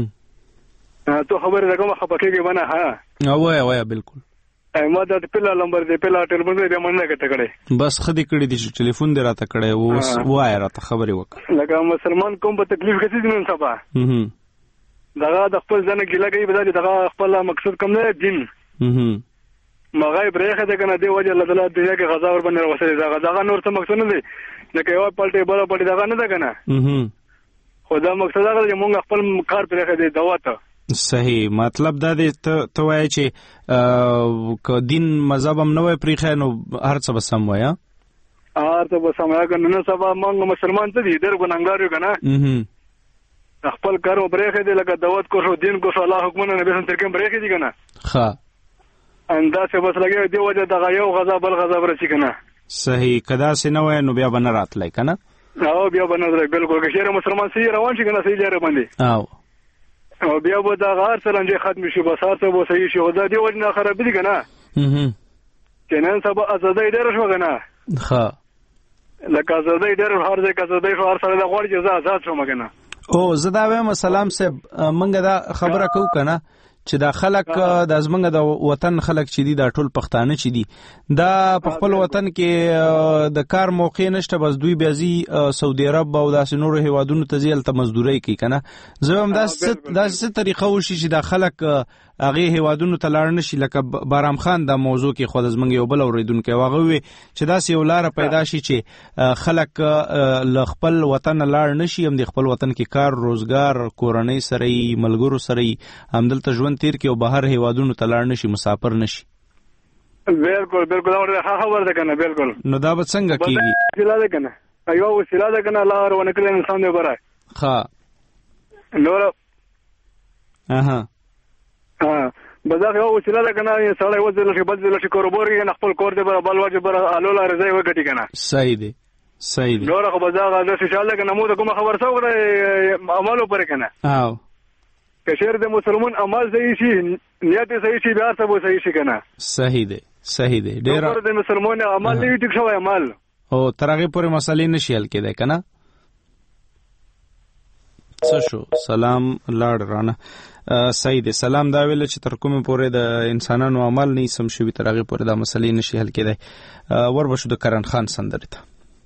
تو خبرې ده کومه خفه کېږي به نه. ها وایه وایه بالکل. ما دا د پله نمبر دی پله ټلیفون دی بیا مننه کته کړی. بس ښه دې کړي دي چې ټلیفون دې راته کړی. اوس وایه راته خبرې وکړه. لکه مسلمان کوم په تکلیف کې څه دي نن سبا دغه د خپل ځان ګیله کوي به دا چې دغه خپل مقصد کوم نه دین مغای برېښه ده که نه دې وجه الله تعالی دنیا کې غذا ور باندې راوستلی دغه دغه نور څه مقصد نه دی لکه یوه پلټې بله پلټې دغه نه ده که نه خو دا مقصد هغه ده چې مونږ خپل کار پرېښی دی دوا ته. صحیح. مطلب دا دی ته وایې چې که دین مذهب هم نه وای پرېښی نو هر څه به سم وای. هر څه به سم وای که نن سبا مونږ مسلمان څه دي ډېر ګنهګار یو که نه خپل کار مو پرېښی دی لکه دعوت کو شو دین کو شو الله حکمونه نبي سم ترکې پرېښی دي که نه ښه انداسې بس لګیا دې وجه دغه یو غذا بل غذا به رسي که نه. صحیح. که داسې نه وای نو بیا به نه راتلی که نه. او بیا به نه راتلی بالکل. که شعر مسلمان صحیح روان شي که نه صحیح لارې باندې او او بیا به دغه هر څه رنجې ختم شي بس هر څه به صحیح شي. خو دا دې وجې نه خرابي دي که نه چې نن سبا ازادۍ ډېره شوه که نه. ښه لکه ازادۍ ډېره هر ځای که ازادۍ شو هر سړی دا غواړي چې زه آزاد شوم که نه. او زه دا وایم سلام صاحب موږ دا خبره کوو که نه چې دا خلک د زمونږ د وطن خلک چې دي دا ټول پښتانه چې دي دا په خپل وطن کې د کار موقع نشته بس دوی بیا ځي سعودي عرب او داسې نورو هیوادونو ته ځي هلته مزدورۍ کوي که نه. زه هم داسې څه طریقه وشي چې دا خلک هغې هیوادونو ته لاړ نشي لکه بارام خان دا موضوع کې خو د زمونږ یو بل اورېدونکی هغه ووی چې داسې یو لاره پیدا شي چې خلک له خپل وطن لاړ نشي هم د خپل وطن کې کار روزګار کورنۍ سره یي ملګرو سره یي همدلته ژوند تیر کړي او بهر هیوادونو ته لاړ نشي مسافر نشي. بالکل بالکل ښه خبره ده که نه. بالکل. نو دا به څنګه کېږي؟ وسیله ده که نه یوه وسیله ده که نه لار ونه کړی انسان دی بری. ښه نور اها بس دا یوه وسیله ده که نه سړی وځلی شي بل ځلی شي کاروبار کې نه خپل کور دی بره بل وجه بره الو لارې ځای وګټي که نه. صحیح دی صحیح دی. نوره خو به دا داسې شال ده که نه مو ته کومه خبر څه وکړه عمل وپرې که نه. او که شعر د مسلمان عمل صحیح شي نیت یې صحیح شي بیا هر څه به صحیح شي که نه. صحیح دی صحیح دی. ډېره د مسلمان عمل نه وي ټیک شوی عمل او تر هغې پورې مسلې نشي حل کېدی که نه. څه شو سلام لاړ رانه. صحیح دی. سلام دا ویل چې تر کومې پورې د انسانانو عمل نه سم شوي تر هغې پورې دا مسلې نشي حل کېدی. ور به شو د کرن خان سندرې ته.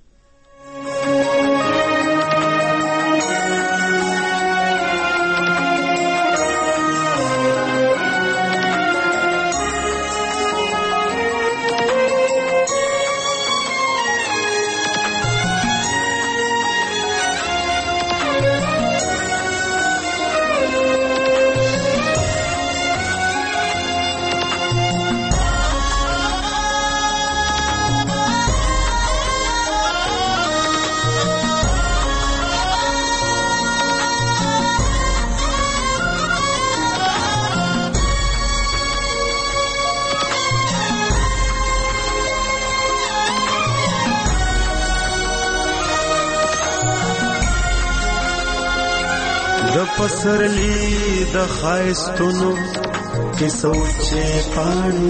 پسرلی د خایستونو کې سوچې پانی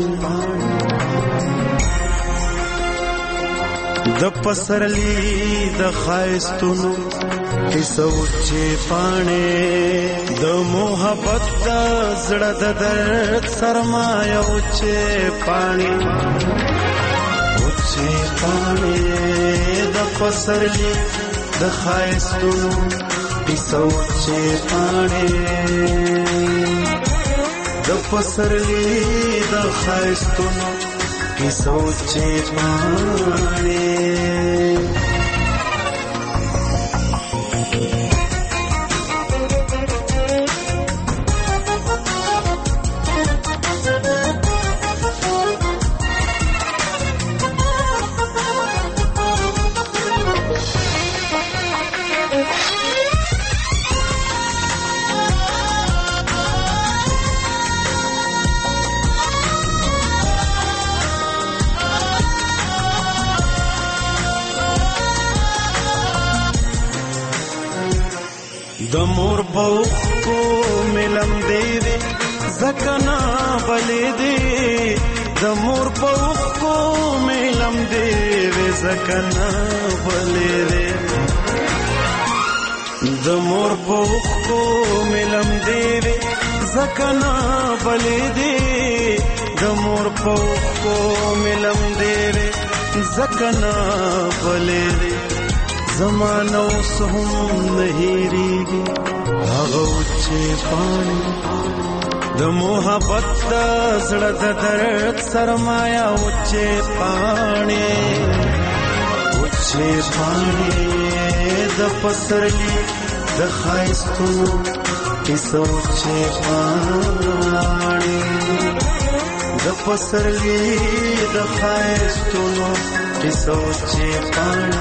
د پسرلی د خایستونو کې سوچې پانی د محبت د زړه د درد سرمایه اوچې پانی اوچې پانی د پسرلی د خایستونو سوچې پاڼې د پسرلی د ښایستونو کې سوچې پاڼې زکنا بلې دې د مور په وخو ملم دې زکنا بلې دې د مور په وخو ملم دې زکنا بلې دې د مور په وخو ملم دې زکنا بلې دې زمانو سهم نهيريږي هغه چې پانی د محبت د زړه د درد سرمایا او چې پانی او چې پانی د پسرلی د خایستونو کیسو چې پانی د پسرلی د خایستونو کیسو چې پانی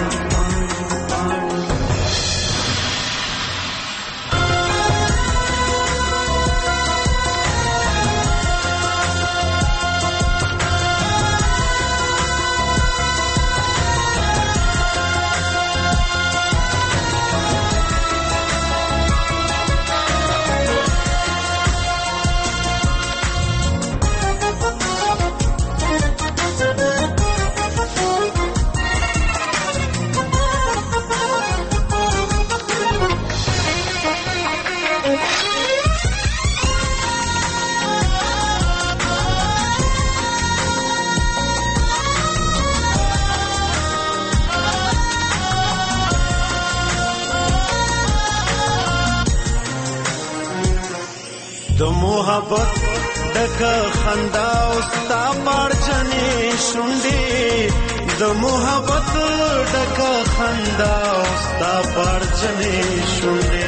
محبت دکا خندا استا پارچنی شونډي د محبت دکا خندا استا پارچنی شونډي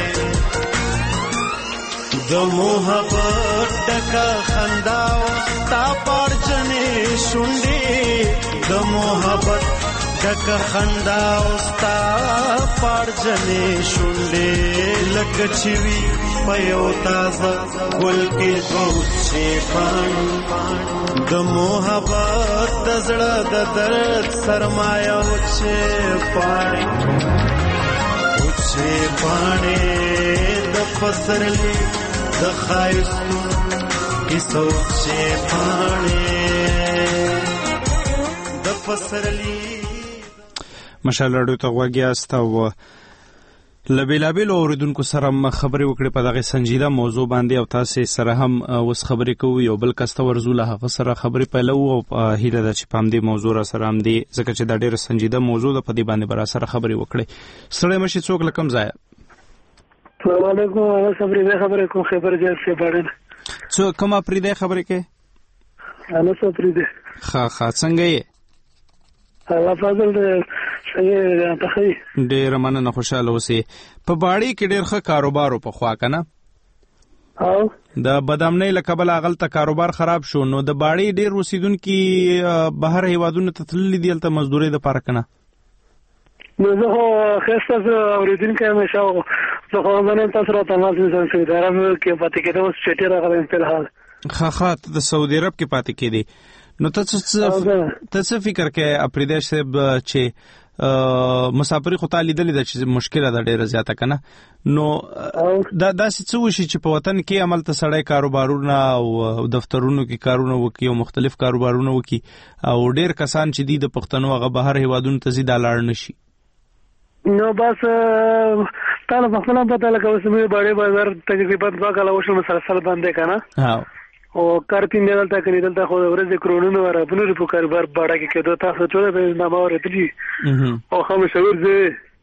د محبت دکا خندا استا پارچنی شونډي د محبت دکا خندا استا پارچنی شونډي لکه چوي پيو تازه ګل کې دوچې پانی د محبت د زړه د درد سرمایا وچې پانی وچې پانی د پسرلی د خایستو کیسو وچې پانی د پسرلی مشال راډیو ته غوږی استاو لبیلابیل اوریدونکو سره خبرې وکړې په دغه سنجیده موضوع باندې او تاسو سره هم اوس خبرې کوو یو بل کس ته ورزوله هغه سره خبرې پیلو او هیله ده چې پام دې موضوع را سره هم دې ځکه چې دا ډېره سنجیده موضوع ده په دې باندې برا سره خبرې وکړې سره مشي څوک لکم ځای السلام علیکم انا صبري دې خبرې کوم خبر جل څه باندې څو کومه پرې دې خبرې کې انا صبري دې ښه ښه څنګه یې الله فضل دې څنګه ته خي ډېر مننه خوشاله اوسې په باړی کې ډېر ښه کاروبار په خوا کنه او د بدامنۍ لکبل اغل ته کاروبار خراب شو نو د باړی ډېر وسیدونکو بهر هیوادونو ته تللی دي تل مزدوري د پاره کنه نو زه خو خسته اوریدونکو مې شاو زه خو باندې تاسو راته مازه سره اداره مې کې پاتې کېدو چې ډېر راغلم په حال خا خا د سعودي عرب کې پاتې کېدی نو تاسو تاسو فکر کې اپریدې صاحب چې مسافری خو تعالی دلی د چې مشکله ده ډیره زیاته کنه نو دا داسې څه وشي چې په وطن کې عمل ته سړی کاروبارونه او دفترونو کې کارونه وکي او مختلف کاروبارونه وکي او ډیر کسان چې دي د پښتنو هغه بهر هیوادونو ته زیاده لاړ نشي نو بس تعالی په خپل پته لکه وسمه باندې بازار تقریبا دوه کاله وشو مسلسل باندې کنه ها او کارپین دلته کني دلته خو ورځ کرونونو را بنور په کاروبار باندې کې کېدو تاسو ټول به نامه ورتلی او خو مشور زه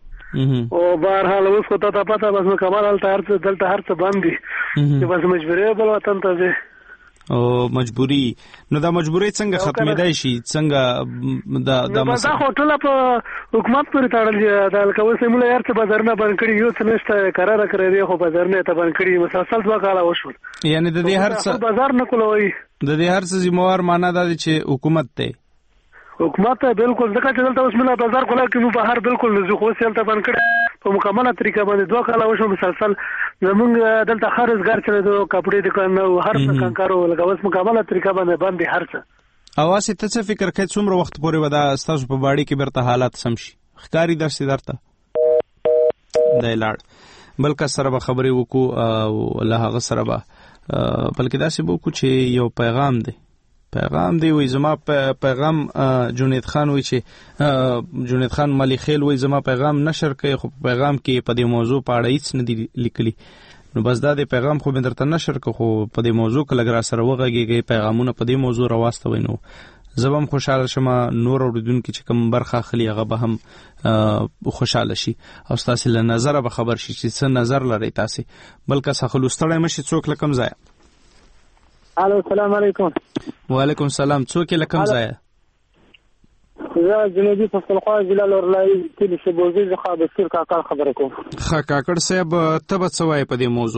او بهر حال اوس خو ته پته بس کمال دلته هر څه دلته هر څه باندې چې بس مجبورې بل وطن ته زه او مجبوری نو دا مجبوری څنګه ختمېدای شي څنګه دا د مسا هوټل په حکومت پورې تړل دي دا کوم سیمه یار څه بازارونه باندې کړی یو څه نشته قرار کړی دی خو بازارونه ته باندې کړی مسلسل دوه کاله وشو یعنی د دې هر څه بازار نه کولوي د دې هر څه ذمہوار معنا دا چې حکومت ته حکومت ته بالکل ځکه چې دلته اوس مله بازار کولا کې مو بهر بالکل نه خو سیل ته باندې کړی په مکمله طریقه باندې دوه کاله وشو مسلسل زمونږ دلته خرڅګر چره دو کپڑے دکان نو هر څه کانکارو لګوس مکمله طریقه باندې باندې هر څه اواسه ته څه فکر کوي څومره وخت پورې ودا استاسو په باړی کې برته حالات سم شي ښکاری درس درته د لاړ بلکې سره به خبرې وکړو او له هغه سره به بلکې داسې به وکړو چې یو پیغام دی پیغام دی وای زما پیغام جنید خان وای چې جنید خان مالی خیل وای زما پیغام نشر کوي خو پیغام کې په دې موضوع په اړه هیڅ نه دی لیکلي نو بس دا د پیغام خو بندرته نشر کو خو په دې موضوع کې لګرا سره وغږیږي پیغامونه په دې موضوع راوستوي نو زبم خوشاله شمه نور اوریدونکو چې کوم برخه خلی هغه به هم خوشاله شي او تاسو له نظر به خبر شي چې څه نظر لري تاسو بلکې سخلوستړی مشي څوک لکم ځای الو السلام علیکم وعلیکم السلام څوک لکم ځای زه جنوبي پښتونخوا ضلع لورلای کلی شبوزي ځخه بشیر کاکړ خبرې کوم ښه کاکړ صاحب ته به څه وایې په دې موضوع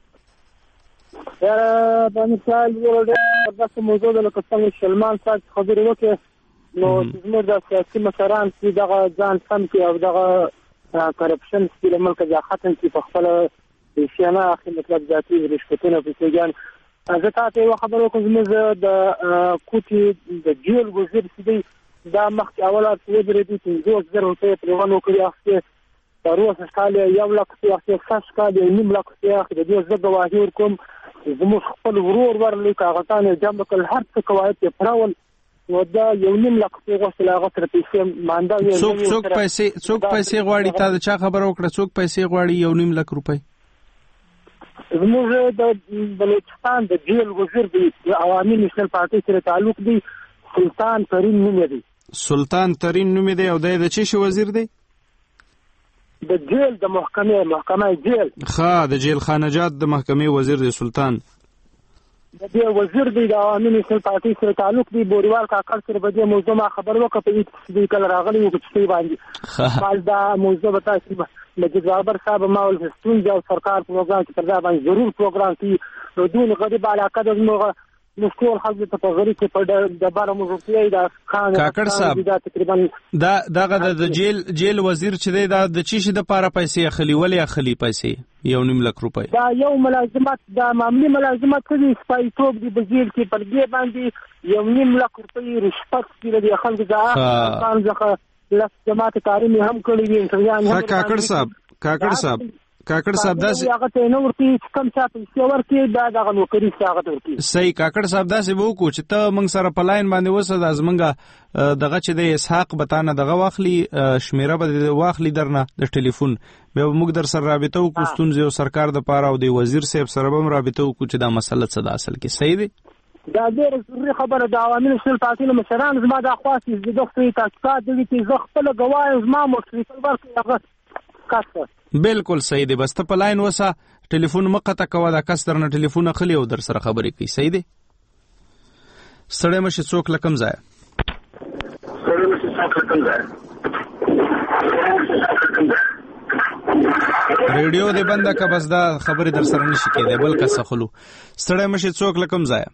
یاره په مثال یو ډېر داسې موضوع ده لکه څنګه سلمان صاحب خبرې وکړې نو زموږ د سیاسي مشران چې دغه ځان سم کړي او دغه کرپشن چې له ملکه ځای ختم کړي په خپله پیسیانه اخلي مطلب ذاتي رشوتونه پیسېګان زه تا ته یوه خبره وکړم زموږ د کوټې د جیل وزیر چې دی دا مخکې اوله ودرېدي پنځوس زره روپۍ پرې ونه وکړي اخیستې پروسه کال یو لک روپۍ اخیستې سږ کال یو نیم لک روپۍ اخیستې د دې زه ګواهي ورکوم زموږ خپل ورور ورلی کاغذان یې جمع کړل هر څه قواعد یې پړول نو دا یو نیم لک روپۍ غوښتل هغه سره پیسې مانده څوک څوک پیسې څوک پیسې غواړي تا د چا خبره وکړه څوک پیسې غواړي یو نیم لک روپۍ زموږ د بلوچستان د جیل وزیر دی عوامي نېشنل پارټۍ سره تعلق دی سلطان ترین نوم دی سلطان ترین نوم دی او د چی شي وزیر دی د جیل د محکمه محکمه جیل ښه د جیل خانجات د محکمه وزیر دی سلطان د دې وزیر دی د عوامي نېشنل پارټۍ سره تعلق دی بوریوال کاکړ سره به دې موضوع ما خبر وکړه په دې چې کله راغلی و چې باندې حال دا موضوع به تاسو مجید بابر صاحب ما ول ستونزې او سرکار پروګرام کې پر ځای باندې ضرور پروګرام کې نو دون غریب علاقه د موږ مشکل حل ته په غریب کې په د بار موضوعي دا خان کاکړ صاحب دا تقریبا دا دغه د جیل جیل وزیر چې دی دا د چی شي د پاره پیسې اخلي ولې اخلي پیسې یو نیم لک روپۍ دا یو ملازمت دا معمولی ملازمت کوي سپای توپ دی بجیل کې پر دې باندې یو نیم لک روپۍ رشوت کې د خلکو ځای خان ځخه لس جماعت کاري هم کړی دي انسان هم کاکړ صاحب کاکړ صاحب کاکړ صاحب داسې هغه ته نو ورته کم څه پیسې ورکړي دا دغه نوکری څنګه ورکړي صحیح کاکړ صاحب داسې به وکړو چې ته موږ سره په لاین باندې وسه د ازمنګه دغه چې د اسحاق بتانه دغه واخلي شمیره به واخلي درنه د ټلیفون به موږ در سره رابطه وکړو ستونزې او سرکار د پاره او د وزیر صاحب سره به رابطه وکړو چې دا مسله څه ده اصل کې صحیح دی دا ډېر ضروري خبره د عوامي نېشنل پارټۍ له مشرانو زما دا خواست د دغه تحقیقات دي چې زه خپل ګوایم زما موټریکل ورکړي هغه کس بالکل صحیح دی بس ته په لاین وسه ټلیفون مقطع کوه دا کس درنه ټلیفون اخلي او در سره خبرې کوي صحیح دی سړی مشه څوک لکم ځای سړی مشه څوک لکم ځای ریډیو دې بنده کا بس دا خبرې در سره نشي کېدای بل کس خلو سړی مشه څوک لکم ځای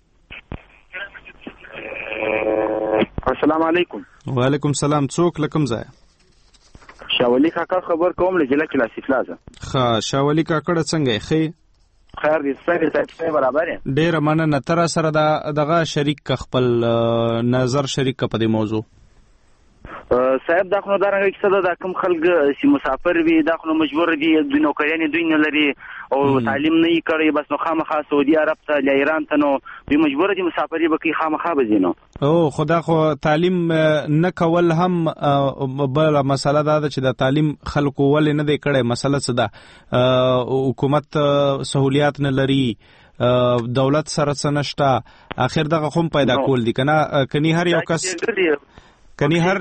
السلام علیکم وعلیکم السلام څوک لکم ځای شاولی کاکړ خبر کوم له ضلع کلاسی پلازا ښه شاولی کاکړ څنګه ښه خیر دې څنګه تاسو برابر یې ډېر مننه تر سره دا دغه شریک خپل نظر شریک په دې موضوع صاحب دا خو دا رنګ کیسه ده کوم خلک چې مسافر وي دا خو مجبور دي د نوکریانې دوی نه لري او تعلیم نه کړي بس نو خامخا سعودي عرب ته یا ایران ته نو دوی مجبور دي مسافري وکړي خامخا به ځینو او خدا خو تعلیم نه کول هم بل مسله ده چې د تعلیم خلکو ولې نه دی کړي مسله څه ده حکومت سہولیات نه لري دولت سره څه نشته اخر دغه هم پیدا کول دي کنه کني هر یو کس کني هر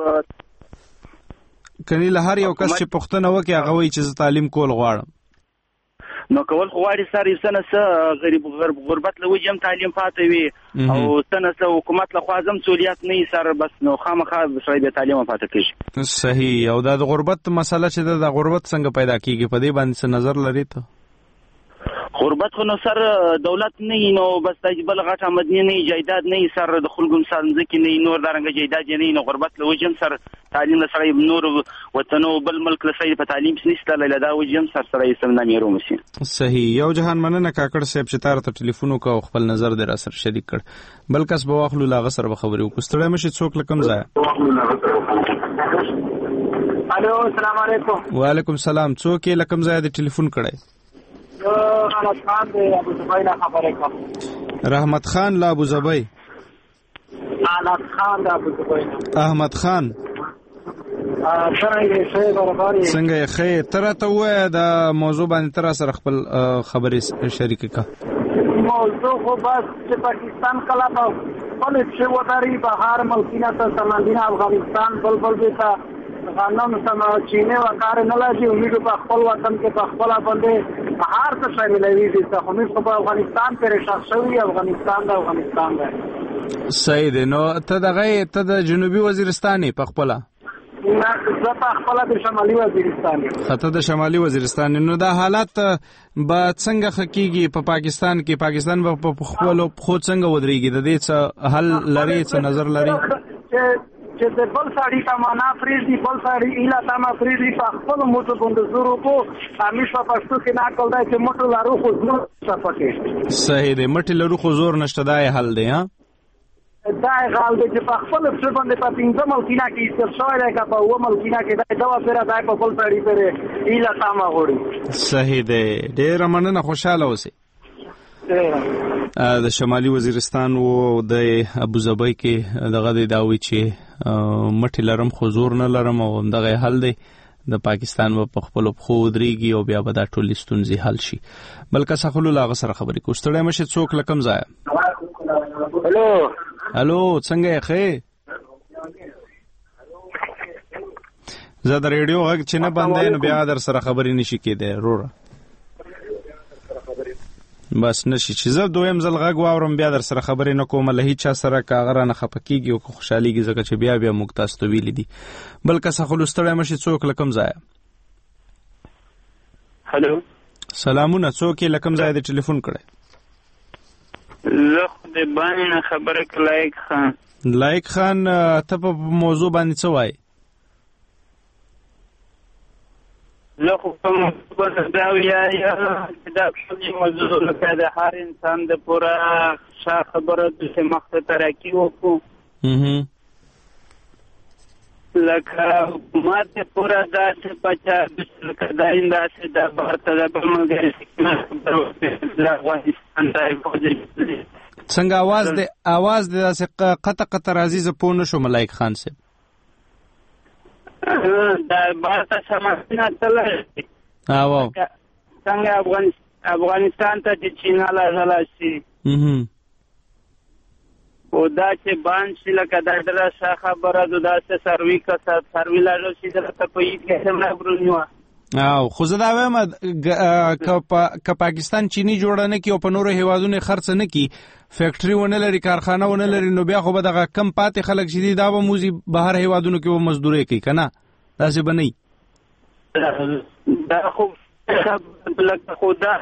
کني له هر یو کس چې پښتنه وکي هغه وایي چې تعلیم کول غواړم نو کول خو غواړي سره یو سنه غریب غربت له وجه هم تعلیم پاتې وي او سنه حکومت له خوازم سہولیات نه سره بس نو خامخا سره به تعلیم پاتې کیږي صحیح او د غربت مسله چې د غربت څنګه پیدا کیږي په دې باندې څه نظر لري ته غربت خو نو سر دولت نه نو بس د بل غټه مدني نه جایداد نه سر د خلکو سانځ کې نه نور درنګ جایداد نه نو غربت له وجم سر تعلیم سره نور وطنو بل ملک له سره په تعلیم نشته له دا وجم سر سره سم نه میرو مشي صحیح یو جهان مننه کاکړ صاحب چې تار ته ټلیفون وکاو خپل نظر در سره شریک کړ بل کس به واخلو لا غسر به خبرې وکړو مشه څوک لکم ځای الو السلام علیکم وعلیکم السلام څوک لکم ځای د ټلیفون کړای رحمت خان دی ابو زبی نه خبرې کوم. رحمت خان له ابو زبی. احمد خان د ابو زبی نه. احمد خان څنګه یې برابر یې؟ څنګه یې ښه؟ تر ته وایه د موضوع باندې تر سره خپل خبرې شریک کا. موضوع خو بس چې پاکستان کله په خپل چې وداري بهر ملکینه ته سمندینه افغانستان بلبل دي ته غنم سم چینه وکړ نه لږی امید په خپل وطن کې په خپل باندې هر څه شاملوي دي ته خو موږ په افغانستان پر شخص شوی افغانستان د افغانستان دی. صحیح دی. نو ته دغه ته د جنوبي وزیرستان په خپل نه زه په خپل د شمالي وزیرستان خطه د شمالي وزیرستان. نو دا حالات به څنګه حقيقي په پاکستان کې پاکستان په خپل خو څنګه ودرېږي د دې څه حل لري څه نظر لري چې د بل ساړي تمانا فریزي بل ساړي اله تما فریزي په خپل موټو باندې زورو کو همیشه په پښتو کې نه کول دا چې موټو لارو خو زور صفکه. صحیح دی. مټي لارو خو زور نشته دا حل دی. ها دا غال د چې په خپل څه باندې په پینځه ملکینه کې استل شوی دی که په اوه ملکینه کې دا دوا سره دا په بل ساړي پرې اله تما وړي. صحیح دی. ډېر مننه خوشاله اوسئ. د شمالي وزیرستان او د ابو ظبي کې دغه د داوي چې مټي لرم خو زور نه لرم او دغه حل دی د پاکستان په خپل خو دريږي او بیا به دا ټول ستونزې حل شي. بلکې سخلو لاغه سره خبرې کوستړې مشه څوک لکم ځای. هلو هلو څنګه یې ښه؟ زه د ریډیو غږ چې نه بندې نو بیا در سره خبرې نشي کېدای وروره. بس نشي چې زه دویم ځل غږ واورم بیا در سره خبرې نه کوم له هیڅ سره کاغره نه خپکیږي او خوشحاليږي ځکه چې بیا بیا موږ تاسو ته ویل دي. بلکې سخلوستړی مشي څوک لکم ځای. هلو سلامونه. څوک لکم ځای د ټلیفون کړی؟ زه خو د باندې خبره لایق خان. لایق خان ته په موضوع باندې څه وایي؟ زه خو په موضوع باندې دا وایي چې دا ټولې موضوع لکه د هر انسان د پوره ښه خبره د چې مخته ترقي وکړو لکه حکومت د پوره داسې پچا لکه دا انداسې د بهرته د بل ملګري د افغانستان د څنګه आवाज د आवाज د داسې قطع قطع راځي زه پوه نه شوم لایق خان صاحب. دا بهرته سمه تللی او څنګه افغانستان ته چې چینه لاړله شي او دا چې باندې شي لکه دا ډېره ښه خبره ده داسې سروي که سروي لاړل شي دلته په هېڅ قسم نه برونیوه او خو زه دا وایم که پاکستان چینی جوړه نه کړي او په نورو هېوادونو یې خرڅ نه کړي فیکټري ونه لري کارخانه ونه لري نو بیا خو به دغه کم پاتې خلک چې دي دا به موزي بهر هېوادونو کې به مزدورۍ کوي که نه داسې به نه وي. دا خو لکه خو دا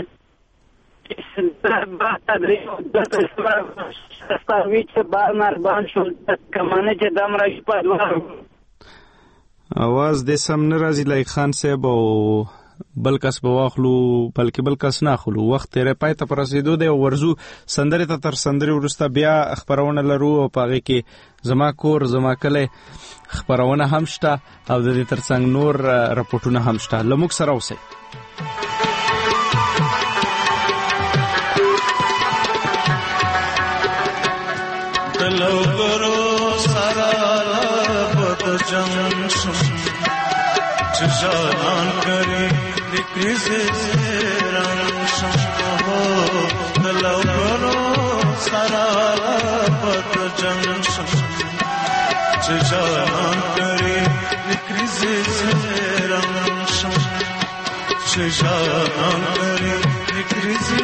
आवाज دې سم نه راځي لایق خان صاحب او بل کس به واخلو بلکې بل کس نه اخلو. وخت تیرې پای ته پر رسیدو دی او ورزو سندرې ته تر سندرې وروسته بیا خبرونه لرو او په هغې کې زما کور زما کلی خبرونه هم شته او د دې تر څنګ نور راپورټونه هم شته. له موږ سره اوسئ. لوګرو سره بد جنگ شم چې ځان کړي د کیسې رنگ شم هو لوګرو سره بد جنگ شم چې ځان کړي د کیسې رنگ شم چې ځان کړي د کیسې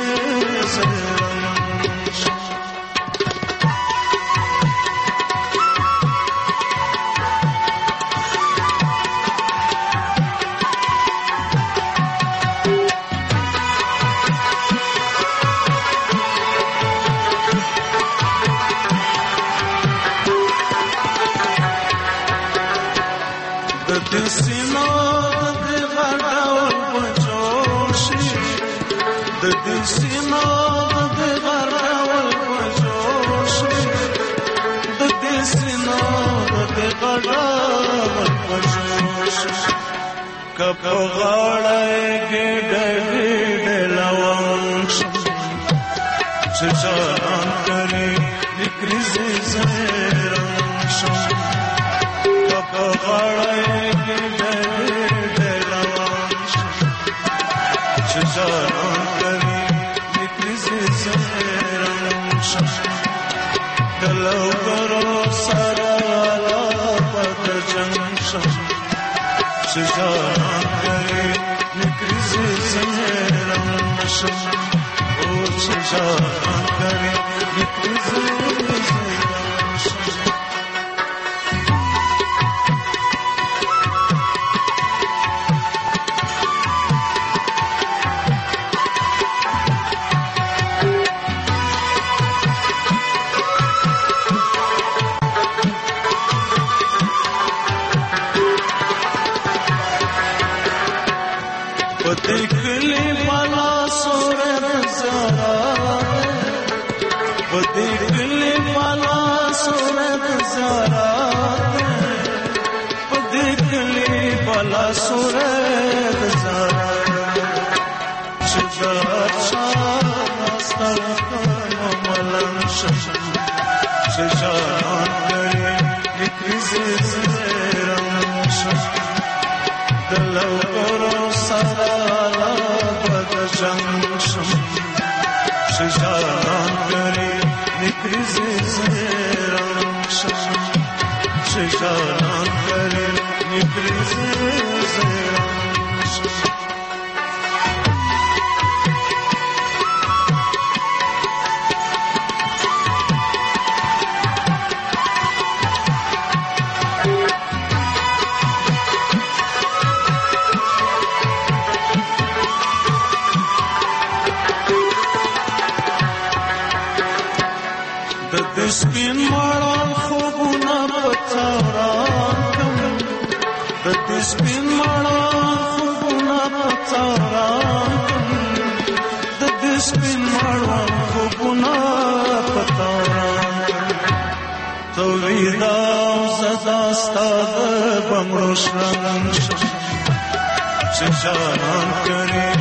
کپ غاړه کې ډېر ډېر لوا چه جانان کری یک ریزی زیرم شم تا با غاړه دل دلوان شم چه جانان کری یک ریزی زیرم شم دلو برو سرالا پد جنگ شم چه جانان کری یک ریزی زیرم شم چه جانان کری یک ریزی زیرم شم چه جانان کری